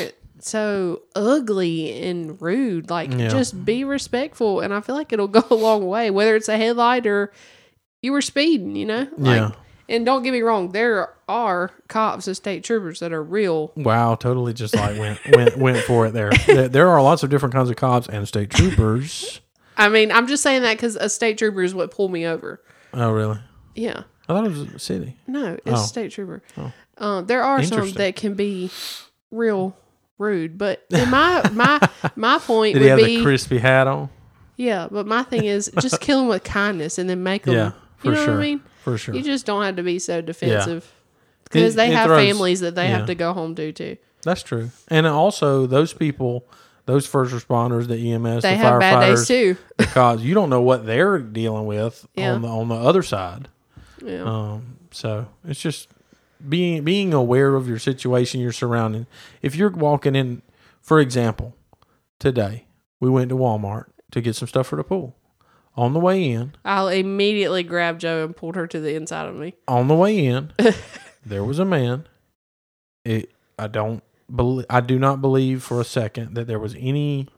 so ugly and rude. Like, Yeah. just be respectful, and I feel like it'll go a long way. Whether it's a headlight or you were speeding, you know. Like, Yeah. And don't get me wrong, there are cops and state troopers that are real. Wow, totally just like went went went for it there. There, there are lots of different kinds of cops and state troopers. I mean, I'm just saying that because a state trooper is what pulled me over. Oh, really? Yeah. I thought it was a city. No, it's Oh. a state trooper. Oh. Uh, there are some Interesting. that can be real rude, but in my my my point Did would he have be the crispy hat on? yeah. But my thing is just kill them with kindness and then make them. Yeah, for you know sure. what I mean? For sure. You just don't have to be so defensive because It- they it have throws- families that they yeah. have to go home to too. That's true. And also, those people, those first responders, the E M S, They the have bad days firefighters, too. because you don't know what they're dealing with Yeah. on the on the other side. Yeah. Um, so it's just being being aware of your situation, your surrounding. If you're walking in, for example, today we went to Walmart to get some stuff for the pool. On the way in, I'll immediately grab Joe and pulled her to the inside of me. on the way in, there was a man. It, I don't believe, I do not believe for a second that there was any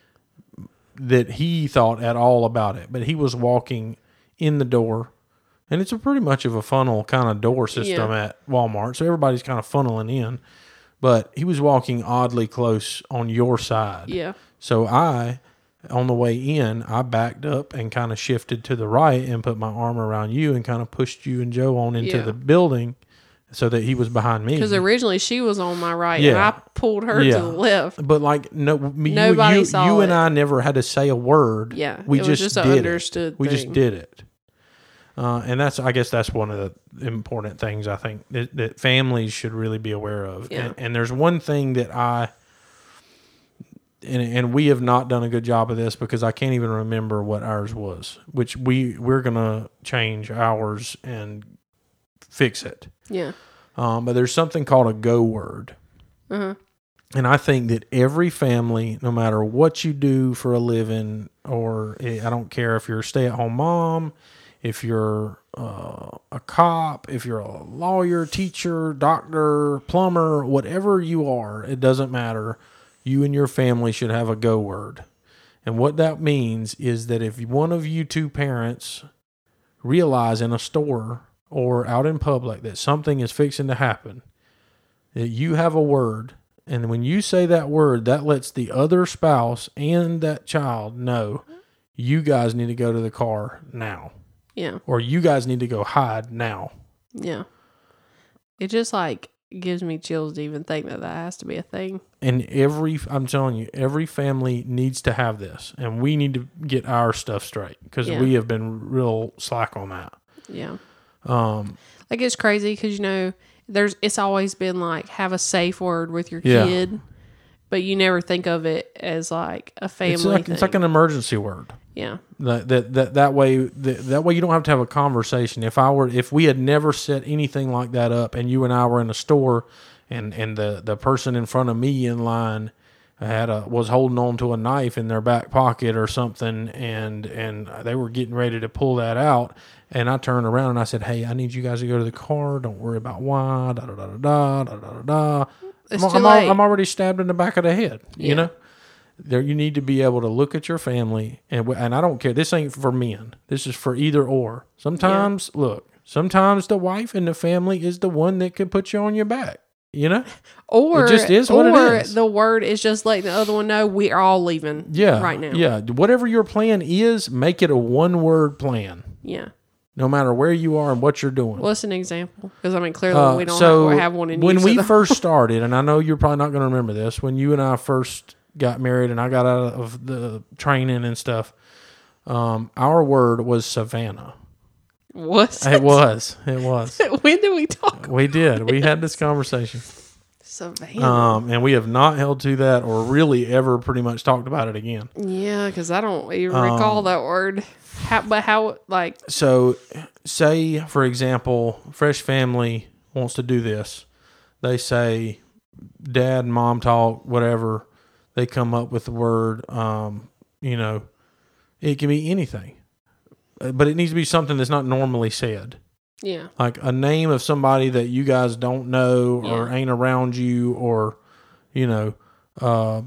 that he thought at all about it. But he was walking in the door, and it's a pretty much of a funnel kind of door system Yeah. at Walmart, so everybody's kind of funneling in. But he was walking oddly close on your side. Yeah. So I, on the way in, I backed up and kind of shifted to the right and put my arm around you and kind of pushed you and Joe on into Yeah. the building so that he was behind me. Because originally she was on my right and Yeah. I pulled her Yeah. to the left. But like no, me, you, Nobody you, saw you and it. I never had to say a word. Yeah, we it was just, just an did understood it. We just thing. did it. Uh, and that's, I guess, that's one of the important things I think that, that families should really be aware of. Yeah. And, and there's one thing that I, and and we have not done a good job of this because I can't even remember what ours was, which we we're gonna change ours and fix it. Yeah. Um, but there's something called a go word. Uh-huh. And I think that every family, no matter what you do for a living, or I don't care if you're a stay-at-home mom, if you're uh, a cop, if you're a lawyer, teacher, doctor, plumber, whatever you are, it doesn't matter. You and your family should have a go word. And what that means is that if one of you two parents realize in a store or out in public that something is fixing to happen, that you have a word. And when you say that word, that lets the other spouse and that child know you guys need to go to the car now. Yeah. Or you guys need to go hide now. Yeah. It just like gives me chills to even think that that has to be a thing. And every, I'm telling you, every family needs to have this. And we need to get our stuff straight because Yeah. we have been real slack on that. Yeah. Um, Like it's crazy because, you know, there's, it's always been like have a safe word with your Yeah. kid, but you never think of it as like a family it's like thing. it's like an emergency word. yeah. That that that that way that, that way you don't have to have a conversation. If I were if we had never set anything like that up, and you and I were in a store, and and the the person in front of me in line had a was holding on to a knife in their back pocket or something, and and they were getting ready to pull that out, and I turned around and I said, "Hey, I need you guys to go to the car. Don't worry about why." Da da da da da da da da. It's I'm, too I'm, al- late. I'm already stabbed in the back of the head. You Yeah. know. There, you need to be able to look at your family, and and I don't care. This ain't for men. This is for either or. Sometimes, look, sometimes the wife in the family is the one that can put you on your back. You know, Or, It just is what it or is. the word is just letting the other one know we are all leaving yeah, right now. yeah. Whatever your plan is, make it a one-word plan. Yeah. No matter where you are and what you're doing. What's an example? Because I mean, clearly Uh, we don't so have, have one in when you, we so- first started, and I know you're probably not going to remember this, when you and I first got married and I got out of the training and stuff, um, our word was Savannah. What's It was. It was. when did we talk? We did. We had this conversation. Savannah. Um, and we have not held to that or really ever pretty much talked about it again. Yeah, because I don't even Um, recall that word. How, but how, like, So, say, for example, Fresh Family wants to do this. They say, dad, mom talk, whatever. They come up with the word, um, you know, it can be anything. Uh, But it needs to be something that's not normally said. yeah, Like a name of somebody that you guys don't know or Yeah. ain't around you, or, you know, uh,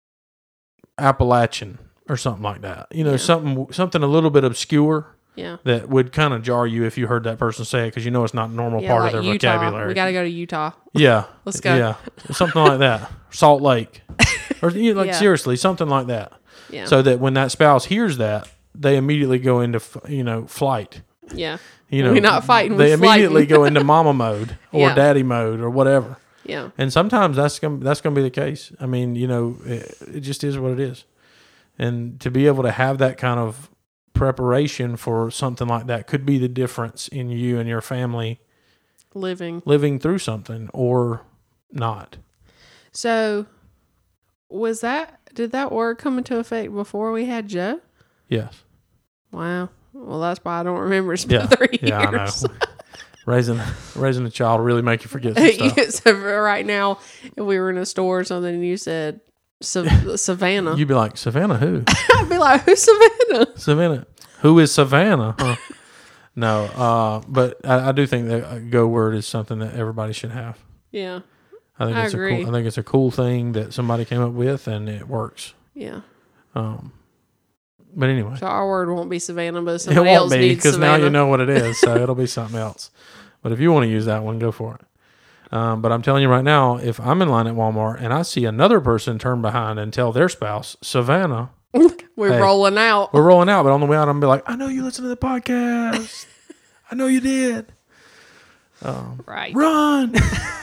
Appalachian or something like that. You know, Yeah. something something a little bit obscure Yeah. that would kind of jar you if you heard that person say it because you know it's not a normal Yeah, part like of their Utah. vocabulary. We got to go to Utah. Yeah. Let's go. Yeah. Something like that. Salt Lake. Or you know, like Yeah. seriously, something like that. Yeah. So that when that spouse hears that, they immediately go into, f- you know, flight. yeah. You know, We're not fighting, They we're immediately flighting. go into mama mode or Yeah. daddy mode or whatever. Yeah. And sometimes that's gonna that's gonna be the case. I mean, you know, it, it just is what it is. And to be able to have that kind of preparation for something like that could be the difference in you and your family Living. living through something or not. So, was that, did that word come into effect before we had Joe? Yes. Wow. Well, that's why I don't remember. It's been Yeah. three years. Yeah, I know. raising raising a child will really make you forget some stuff. Yeah, so right now, if we were in a store or something and you said Sa- Savannah, You'd be like, Savannah who? I'd be like, who's Savannah? Savannah. Who is Savannah? Huh? No, uh, but I, I do think that a go word is something that everybody should have. Yeah. I think I it's agree. a cool, I think it's a cool thing that somebody came up with and it works. Yeah. Um, but anyway, So our word won't be Savannah, but it somebody won't else be needs because now Savannah. you know what it is, so it'll be something else. But if you want to use that one, go for it. Um, but I'm telling you right now, if I'm in line at Walmart and I see another person turn behind and tell their spouse, Savannah, We're Hey. rolling out. we're rolling out, but on the way out, I'm gonna be like, I know you listen to the podcast. I know you did. Um, Right. Run,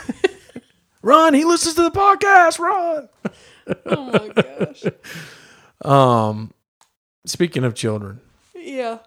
run! He listens to the podcast. Run. Oh my gosh. Um, speaking of children, Yeah.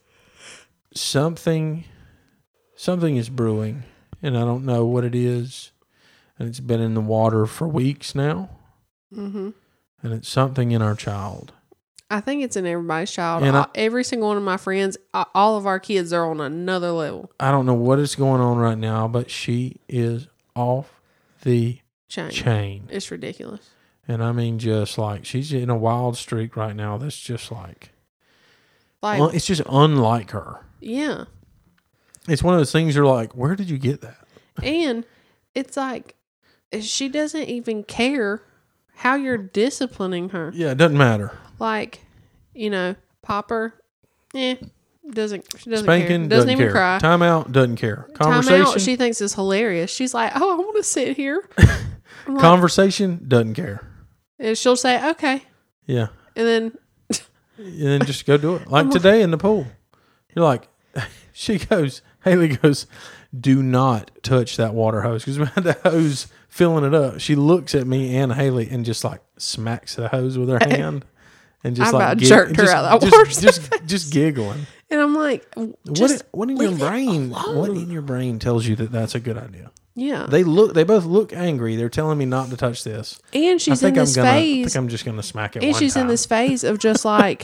something, something is brewing, and I don't know what it is, and it's been in the water for weeks now, Mm-hmm. and it's something in our child. I think it's in everybody's child. And I- Every single one of my friends, a- all of our kids are on another level. I don't know what is going on right now, but she is off the Chain. chain. It's ridiculous. And I mean, just like she's in a wild streak right now. That's just like, Like, well, it's just unlike her. yeah. It's one of those things you're like, where did you get that? And it's like, she doesn't even care how you're disciplining her. Yeah, it doesn't matter. Like, you know, pop her, eh, doesn't, she doesn't Spanking care. Doesn't, doesn't, even care. cry. Timeout doesn't care. Time Conversation, out, she thinks it's hilarious. She's like, oh, I want to sit here. I'm like- conversation doesn't care. and she'll say, okay. Yeah, And then, and then just go do it. Like today in the pool, you're like, she goes, Haley goes, do not touch that water hose because we had the hose filling it up. She looks at me and Haley and just like smacks the hose with her hand and just I like about gig- jerked her just, out of that just, water just, just giggling. and I'm like, What, just what in your leave it brain? What alone. in your brain tells you that that's a good idea? Yeah. They look. They both look angry. They're telling me not to touch this. And I she's think in I'm this gonna. I phase. think I'm just gonna smack it. And one she's in time. this phase of just like,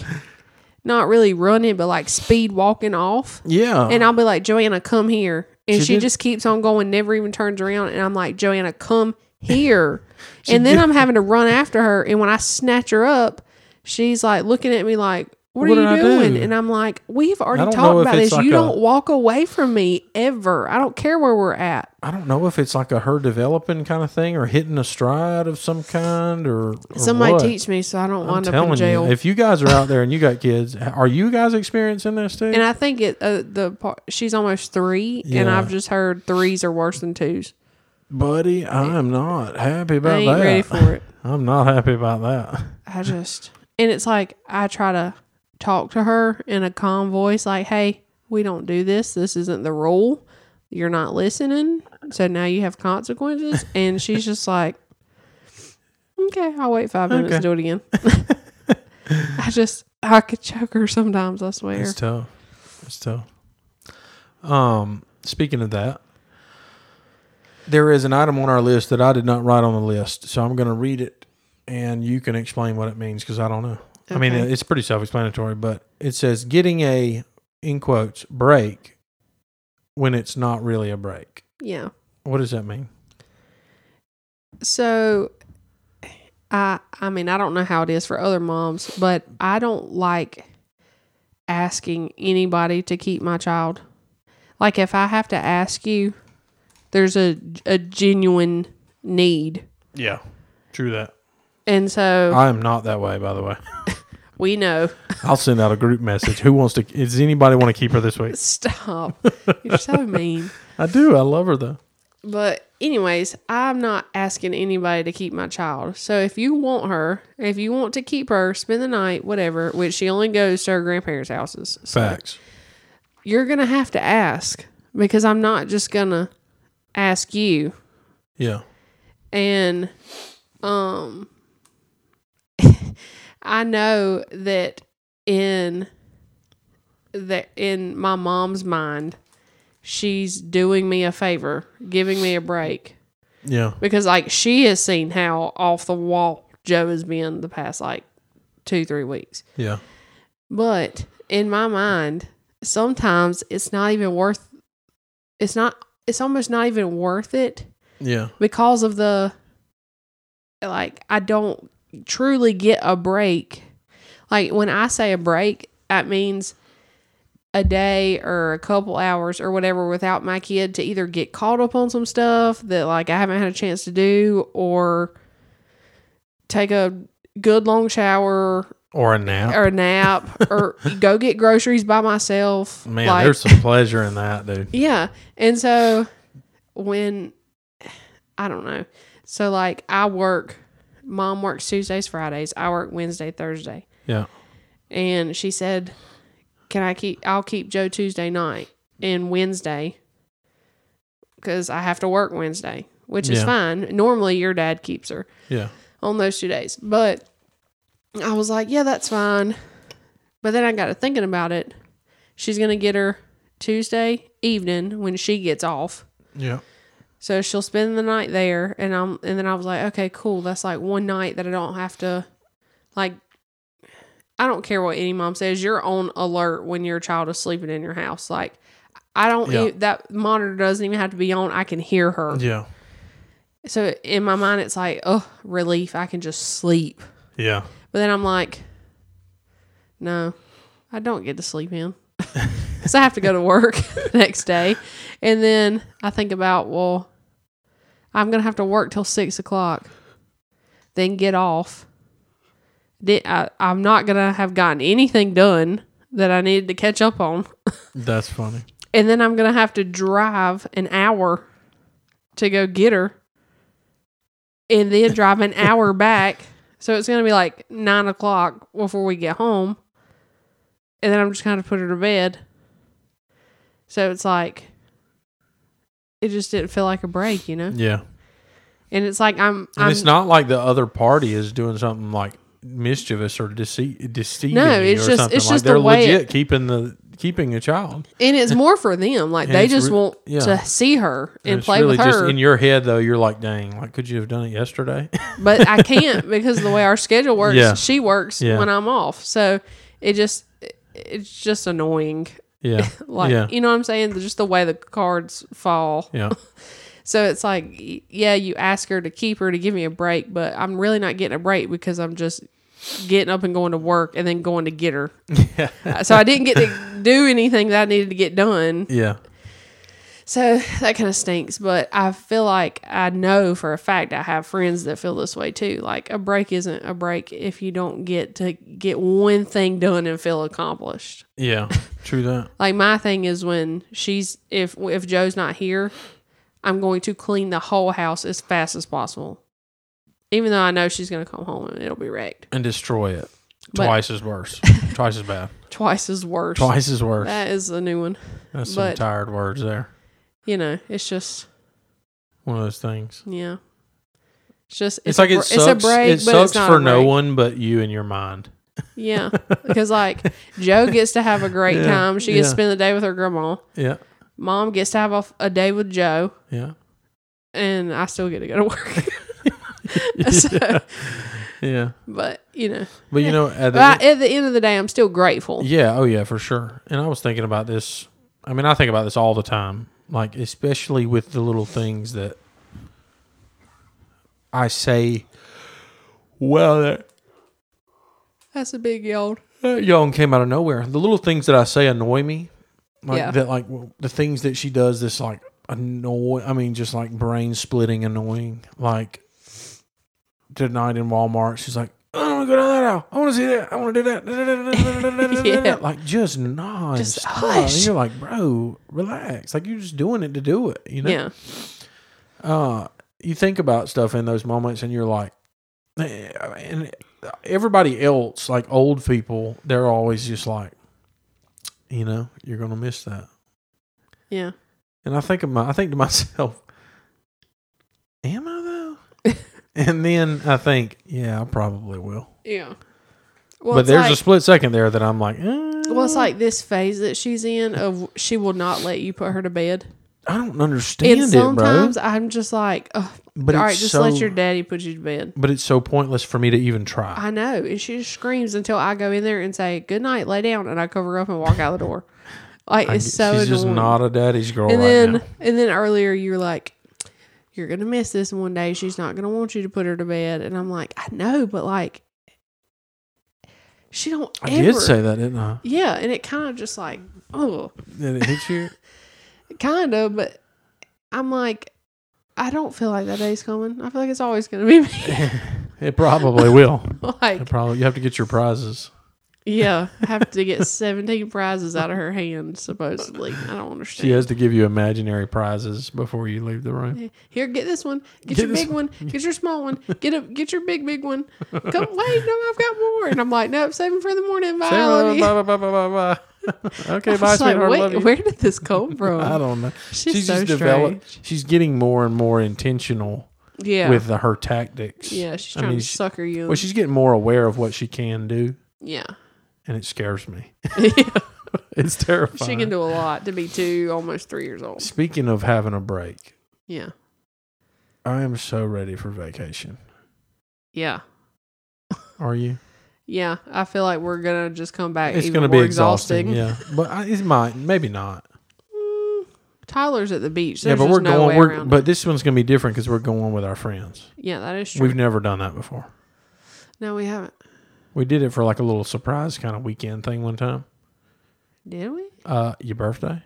not really running, but like speed walking off. Yeah. And I'll be like, Joanna, come here. And She she, did- just keeps on going, never even turns around. And I'm like, Joanna, come here. and did- then I'm having to run after her. And when I snatch her up, she's like looking at me like, what, What are did I you doing? do? And I'm like, we've I already don't know talked if about it's this. like you a- don't walk away from me ever. I don't care where we're at. I don't know if it's like a her developing kind of thing or hitting a stride of some kind or, or Somebody what. teach me so I don't I'm wind up telling in jail. you, if you guys are out there and you got kids, are you guys experiencing this too? And I think it uh, the part, she's almost three, and Yeah. I've just heard threes are worse than twos. Buddy, I'm not happy about I ain't that. ready for it. I'm not happy about that. I just and it's like I try to talk to her in a calm voice, like, "Hey, we don't do this. This isn't the rule. You're not listening, so now you have consequences." And she's just like, "Okay, I'll wait five minutes Okay. to do it again." I just I could choke her sometimes. I swear. It's tough. It's tough. Um, speaking of that, there is an item on our list that I did not write on the list, so I'm going to read it, and you can explain what it means because I don't know. I mean, Okay. it's pretty self-explanatory, but it says getting a, in quotes, break when it's not really a break. Yeah. What does that mean? So, I I mean, I don't know how it is for other moms, but I don't like asking anybody to keep my child. Like if I have to ask you, there's a a genuine need. Yeah, true that. And so I am not that way, by the way. we know. I'll send out a group message. Who wants to? Does anybody want to keep her this week? Stop. You're so mean. I do. I love her though. But anyways, I'm not asking anybody to keep my child. So if you want her, if you want to keep her, spend the night, whatever, which she only goes to her grandparents' houses. So Facts. you're going to have to ask because I'm not just going to ask you. Yeah. And um I know that in that in my mom's mind, she's doing me a favor, giving me a break. Yeah. Because like she has seen how off the wall Joe has been the past like two, three weeks. Yeah. But in my mind, sometimes it's not even worth it's not it's almost not even worth it. Yeah. Because of the like I don't truly get a break. Like when I say a break, that means a day or a couple hours or whatever without my kid to either get caught up on some stuff that like I haven't had a chance to do or take a good long shower Or a nap. or a nap or go get groceries by myself. Man, like, there's some pleasure in that, dude. yeah. And so when I don't know. So like I work, mom works Tuesdays, Fridays. I work Wednesday, Thursday. Yeah. And she said, can I keep, I'll keep Joe Tuesday night and Wednesday because I have to work Wednesday, which is Yeah. fine. Normally your dad keeps her Yeah. on those two days. But I was like, yeah, that's fine. But then I got to thinking about it. She's going to get her Tuesday evening when she gets off. Yeah. So she'll spend the night there, and I'm, and then I was like, okay, cool. That's like one night that I don't have to, like, I don't care what any mom says. You're on alert when your child is sleeping in your house. Like, I don't, Yeah. e- that monitor doesn't even have to be on. I can hear her. Yeah. So in my mind, it's like, oh, relief. I can just sleep. Yeah. But then I'm like, no, I don't get to sleep in. Because I have to go to work the next day. And then I think about, well, I'm going to have to work till six o'clock. Then get off. Did, I, I'm not going to have gotten anything done that I needed to catch up on. That's funny. And then I'm going to have to drive an hour to go get her. And then drive an hour back. So it's going to be like nine o'clock before we get home. And then I'm just going to put her to bed. So it's like, it just didn't feel like a break, you know? Yeah. And it's like, I'm... And I'm it's not like the other party is doing something like mischievous or dece- deceiving No, you it's or just- something. it's like just they're the way legit it- keeping the keeping a child. and it's more for them. Like, And they it's just re- want yeah. to see her and, And it's play really with just her. in your head though. You're like, dang, like could you have done it yesterday? But I can't because of the way our schedule works. Yeah. She works Yeah. when I'm off. So it just... It's just annoying. Yeah. Like, yeah. you know what I'm saying? Just the way the cards fall. Yeah. So it's like, y- yeah, you ask her to keep her to give me a break, but I'm really not getting a break because I'm just getting up and going to work and then going to get her. Yeah. Uh, so I didn't get to do anything that I needed to get done. Yeah. So that kind of stinks. But I feel like I know for a fact I have friends that feel this way too. Like a break isn't a break if you don't get to get one thing done and feel accomplished. Yeah. True that. Like my thing is when she's if if Joe's not here, I'm going to clean the whole house as fast as possible. Even though I know she's going to come home and it'll be wrecked. And destroy it. But- Twice as worse. Twice as bad. Twice as worse. Twice as worse. That is a new one. That's some but- tired words there. You know, it's just One of those things. yeah. It's just It's, it's, like a, it br- sucks. it's a break, it but sucks it's not for a no break. one but you in your mind. Yeah, because like Joe gets to have a great Yeah, time. She gets yeah. to spend the day with her grandma. Yeah. Mom gets to have a, a day with Joe, Yeah. and I still get to go to work. So, Yeah. but you know, But you know, at the, but I, at the end of the day, I'm still grateful. yeah, oh yeah, for sure. And I was thinking about this. I mean, I think about this all the time. Like, especially with the little things that I say, well, that That's a big yawn. uh, yawn came out of nowhere. The little things that I say annoy me. Like Yeah. that, like w- the things that she does, this like annoy. I mean, just like brain splitting, annoying. Like tonight in Walmart. She's like, I want to go down that aisle. I want to see that. I want to do that. Yeah. Like just non Just stop. hush. And you're like, bro, relax. Like you're just doing it to do it. You know? Yeah. Uh, you think about stuff in those moments, and you're like, eh, and everybody else, like old people, they're always just like, you know, you're gonna miss that. Yeah. And I think of my, I think to myself, am I though? And then I think, yeah, I probably will. Yeah. Well, But it's there's like, a split second there that I'm like, eh, well, it's like this phase that she's in of she will not let you put her to bed. I don't understand And it, bro. sometimes I'm just like, oh, But all it's right, just so, let your daddy put you to bed. But it's so pointless for me to even try. I know. And she just screams until I go in there and say, good night, lay down. And I cover her up and walk out the door. Like, I it's get- so she's annoying. just not a daddy's girl and right then, now. and then earlier you were like, you're going to miss this one day. She's not going to want you to put her to bed. And I'm like, I know, but like, she don't I ever. did say that, didn't I? Yeah. And it kind of just like, oh, Did it hit you? kind of, but I'm like, I don't feel like that day's coming. I feel like it's always going to be me. It probably will. Like, It probably you have to get your prizes. yeah, I have to get seventeen prizes out of her hand, supposedly. I don't understand. She has to give you imaginary prizes before you leave the room. Here, get this one. Get, Get your this big one. Get your small one. Get a get your big big one. Come, wait, no, I've got more. And I'm like, nope, save them for the morning. Bye, Say I love you. bye, bye, bye, bye, bye. Okay, I bye, was like, sweetheart. wait, love you. where did this come from? I don't know. She's, She's so just strange. developed. She's getting more and more intentional Yeah, with the, her tactics. yeah, she's I trying mean, to she- sucker you. in. Well, she's getting more aware of what she can do, yeah, and it scares me. yeah. It's terrifying. She can do a lot to be two, almost three years old. Speaking of having a break, Yeah, I am so ready for vacation. yeah, Are you? yeah. I feel like we're gonna just come back. It's even going to be more exhausting. exhausting. Yeah, but I, it might, maybe not. Mm, Tyler's at the beach. Yeah, There's but just we're no going. way We're, around but it. this one's going to be different because we're going with our friends. Yeah, that is true. We've never done that before. no, we haven't. We did it for like a little surprise kind of weekend thing one time. Did we? Uh, your birthday,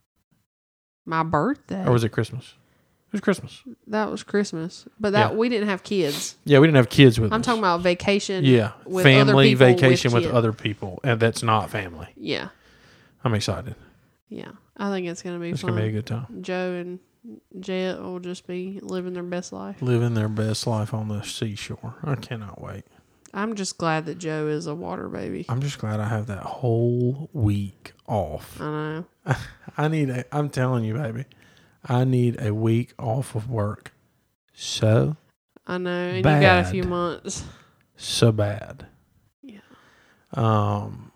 My birthday. or was it Christmas? It was Christmas. That was Christmas, but that Yeah. we didn't have kids. Yeah, we didn't have kids with I'm us. talking about vacation. yeah, with other family people vacation with, with kid. other people, and that's not family. Yeah, I'm excited. yeah. I think it's gonna be It's fun. gonna be a good time. Joe and Jet will just be living their best life. Living their best life on the seashore. I cannot wait. I'm just glad that Joe is a water baby. I'm just glad I have that whole week off. I know. I need a, I'm telling you, baby, I need a week off of work. So, I know. And you got a few Bad. months. so bad. Yeah. Um,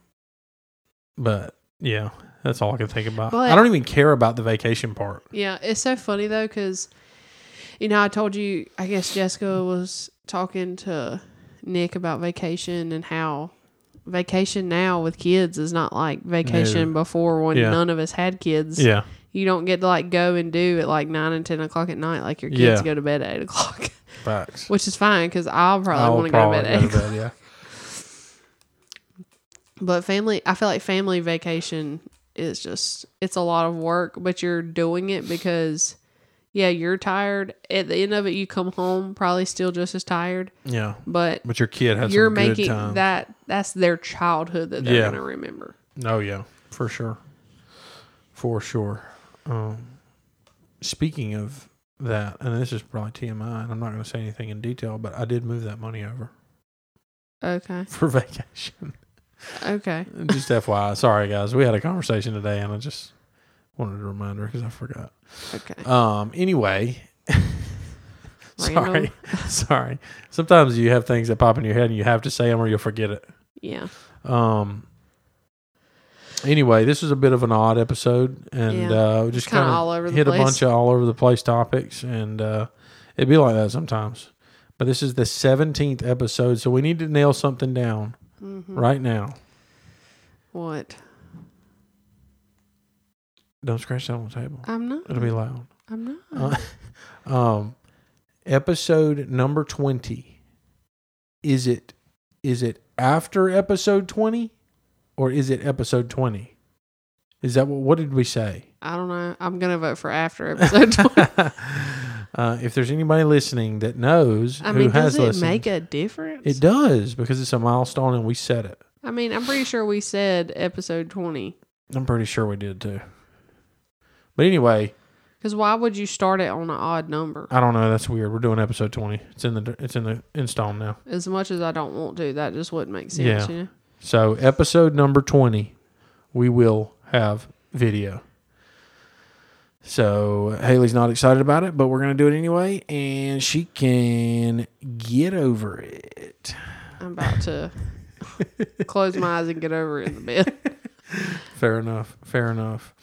but yeah, that's all I can think about. But- I don't even care about the vacation part. Yeah, it's so funny though, because you know I told you. I guess Jessica was talking to Nick about vacation and how vacation now with kids is not like vacation No. before when Yeah. none of us had kids. Yeah. You don't get to like go and do at like nine and ten o'clock at night like your kids Yeah. go to bed at eight o'clock, Facts. which is fine because I'll probably I'll want to go to probably bed at eight. go to bed, yeah. But family, I feel like family vacation is just, it's a lot of work, but you're doing it because, yeah, you're tired. At the end of it, you come home probably still just as tired, Yeah. but But your kid has you're some good making times. that, that's their childhood that they're Yeah. going to remember. Oh yeah, for sure, for sure. Um, speaking of that, and this is probably T M I, and I'm not going to say anything in detail, but I did move that money over Okay. for vacation. Okay. Just F Y I. Sorry guys, we had a conversation today, and I just wanted a reminder because I forgot. Okay. Um. Anyway, sorry, Random. sorry. Sometimes you have things that pop in your head, and you have to say them, or you'll forget it. Yeah. Um. Anyway, this was a bit of an odd episode, and Yeah. uh, we just Kinda kind of all over the hit place. a bunch of all over the place topics, and uh, it'd be like that sometimes. But this is the seventeenth episode, so we need to nail something down Mm-hmm. right now. What? Don't scratch that on the table; I'm not. it'll be loud. I'm not. Uh, um, episode number twenty. Is it? Is it after episode twenty? Or is it episode twenty? Is that what? What did we say? I don't know. I'm going to vote for after episode twenty. Uh, if there's anybody listening that knows I who mean, has does it listened, make a difference? it does because it's a milestone and we said it. I mean, I'm pretty sure we said episode twenty. I'm pretty sure we did too. But anyway, because why would you start it on an odd number? I don't know. That's weird. We're doing episode twenty. It's in the it's in the in stone now. As much as I don't want to, that just wouldn't make sense. Yeah. You know? So episode number twenty, we will have video. So Haley's not excited about it, but we're going to do it anyway, and she can get over it. I'm about to close my eyes and get over it in the bed. Fair enough. Fair enough.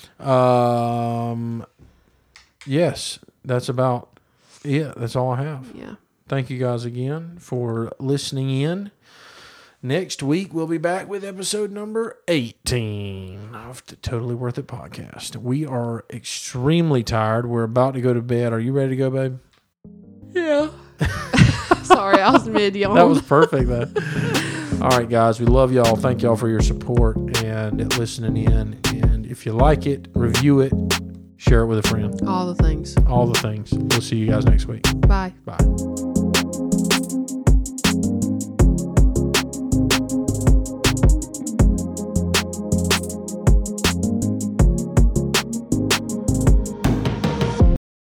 Um, yes, that's about it. That's all I have. Yeah. Thank you guys again for listening in. Next week, we'll be back with episode number eighteen of the Totally Worth It podcast. We are extremely tired. We're about to go to bed. Are you ready to go, babe? Yeah. Sorry, I was mid yawn. That was perfect, though. All right, guys. We love y'all. Thank y'all for your support and listening in. And if you like it, review it, share it with a friend. All the things. All the things. We'll see you guys next week. Bye. Bye.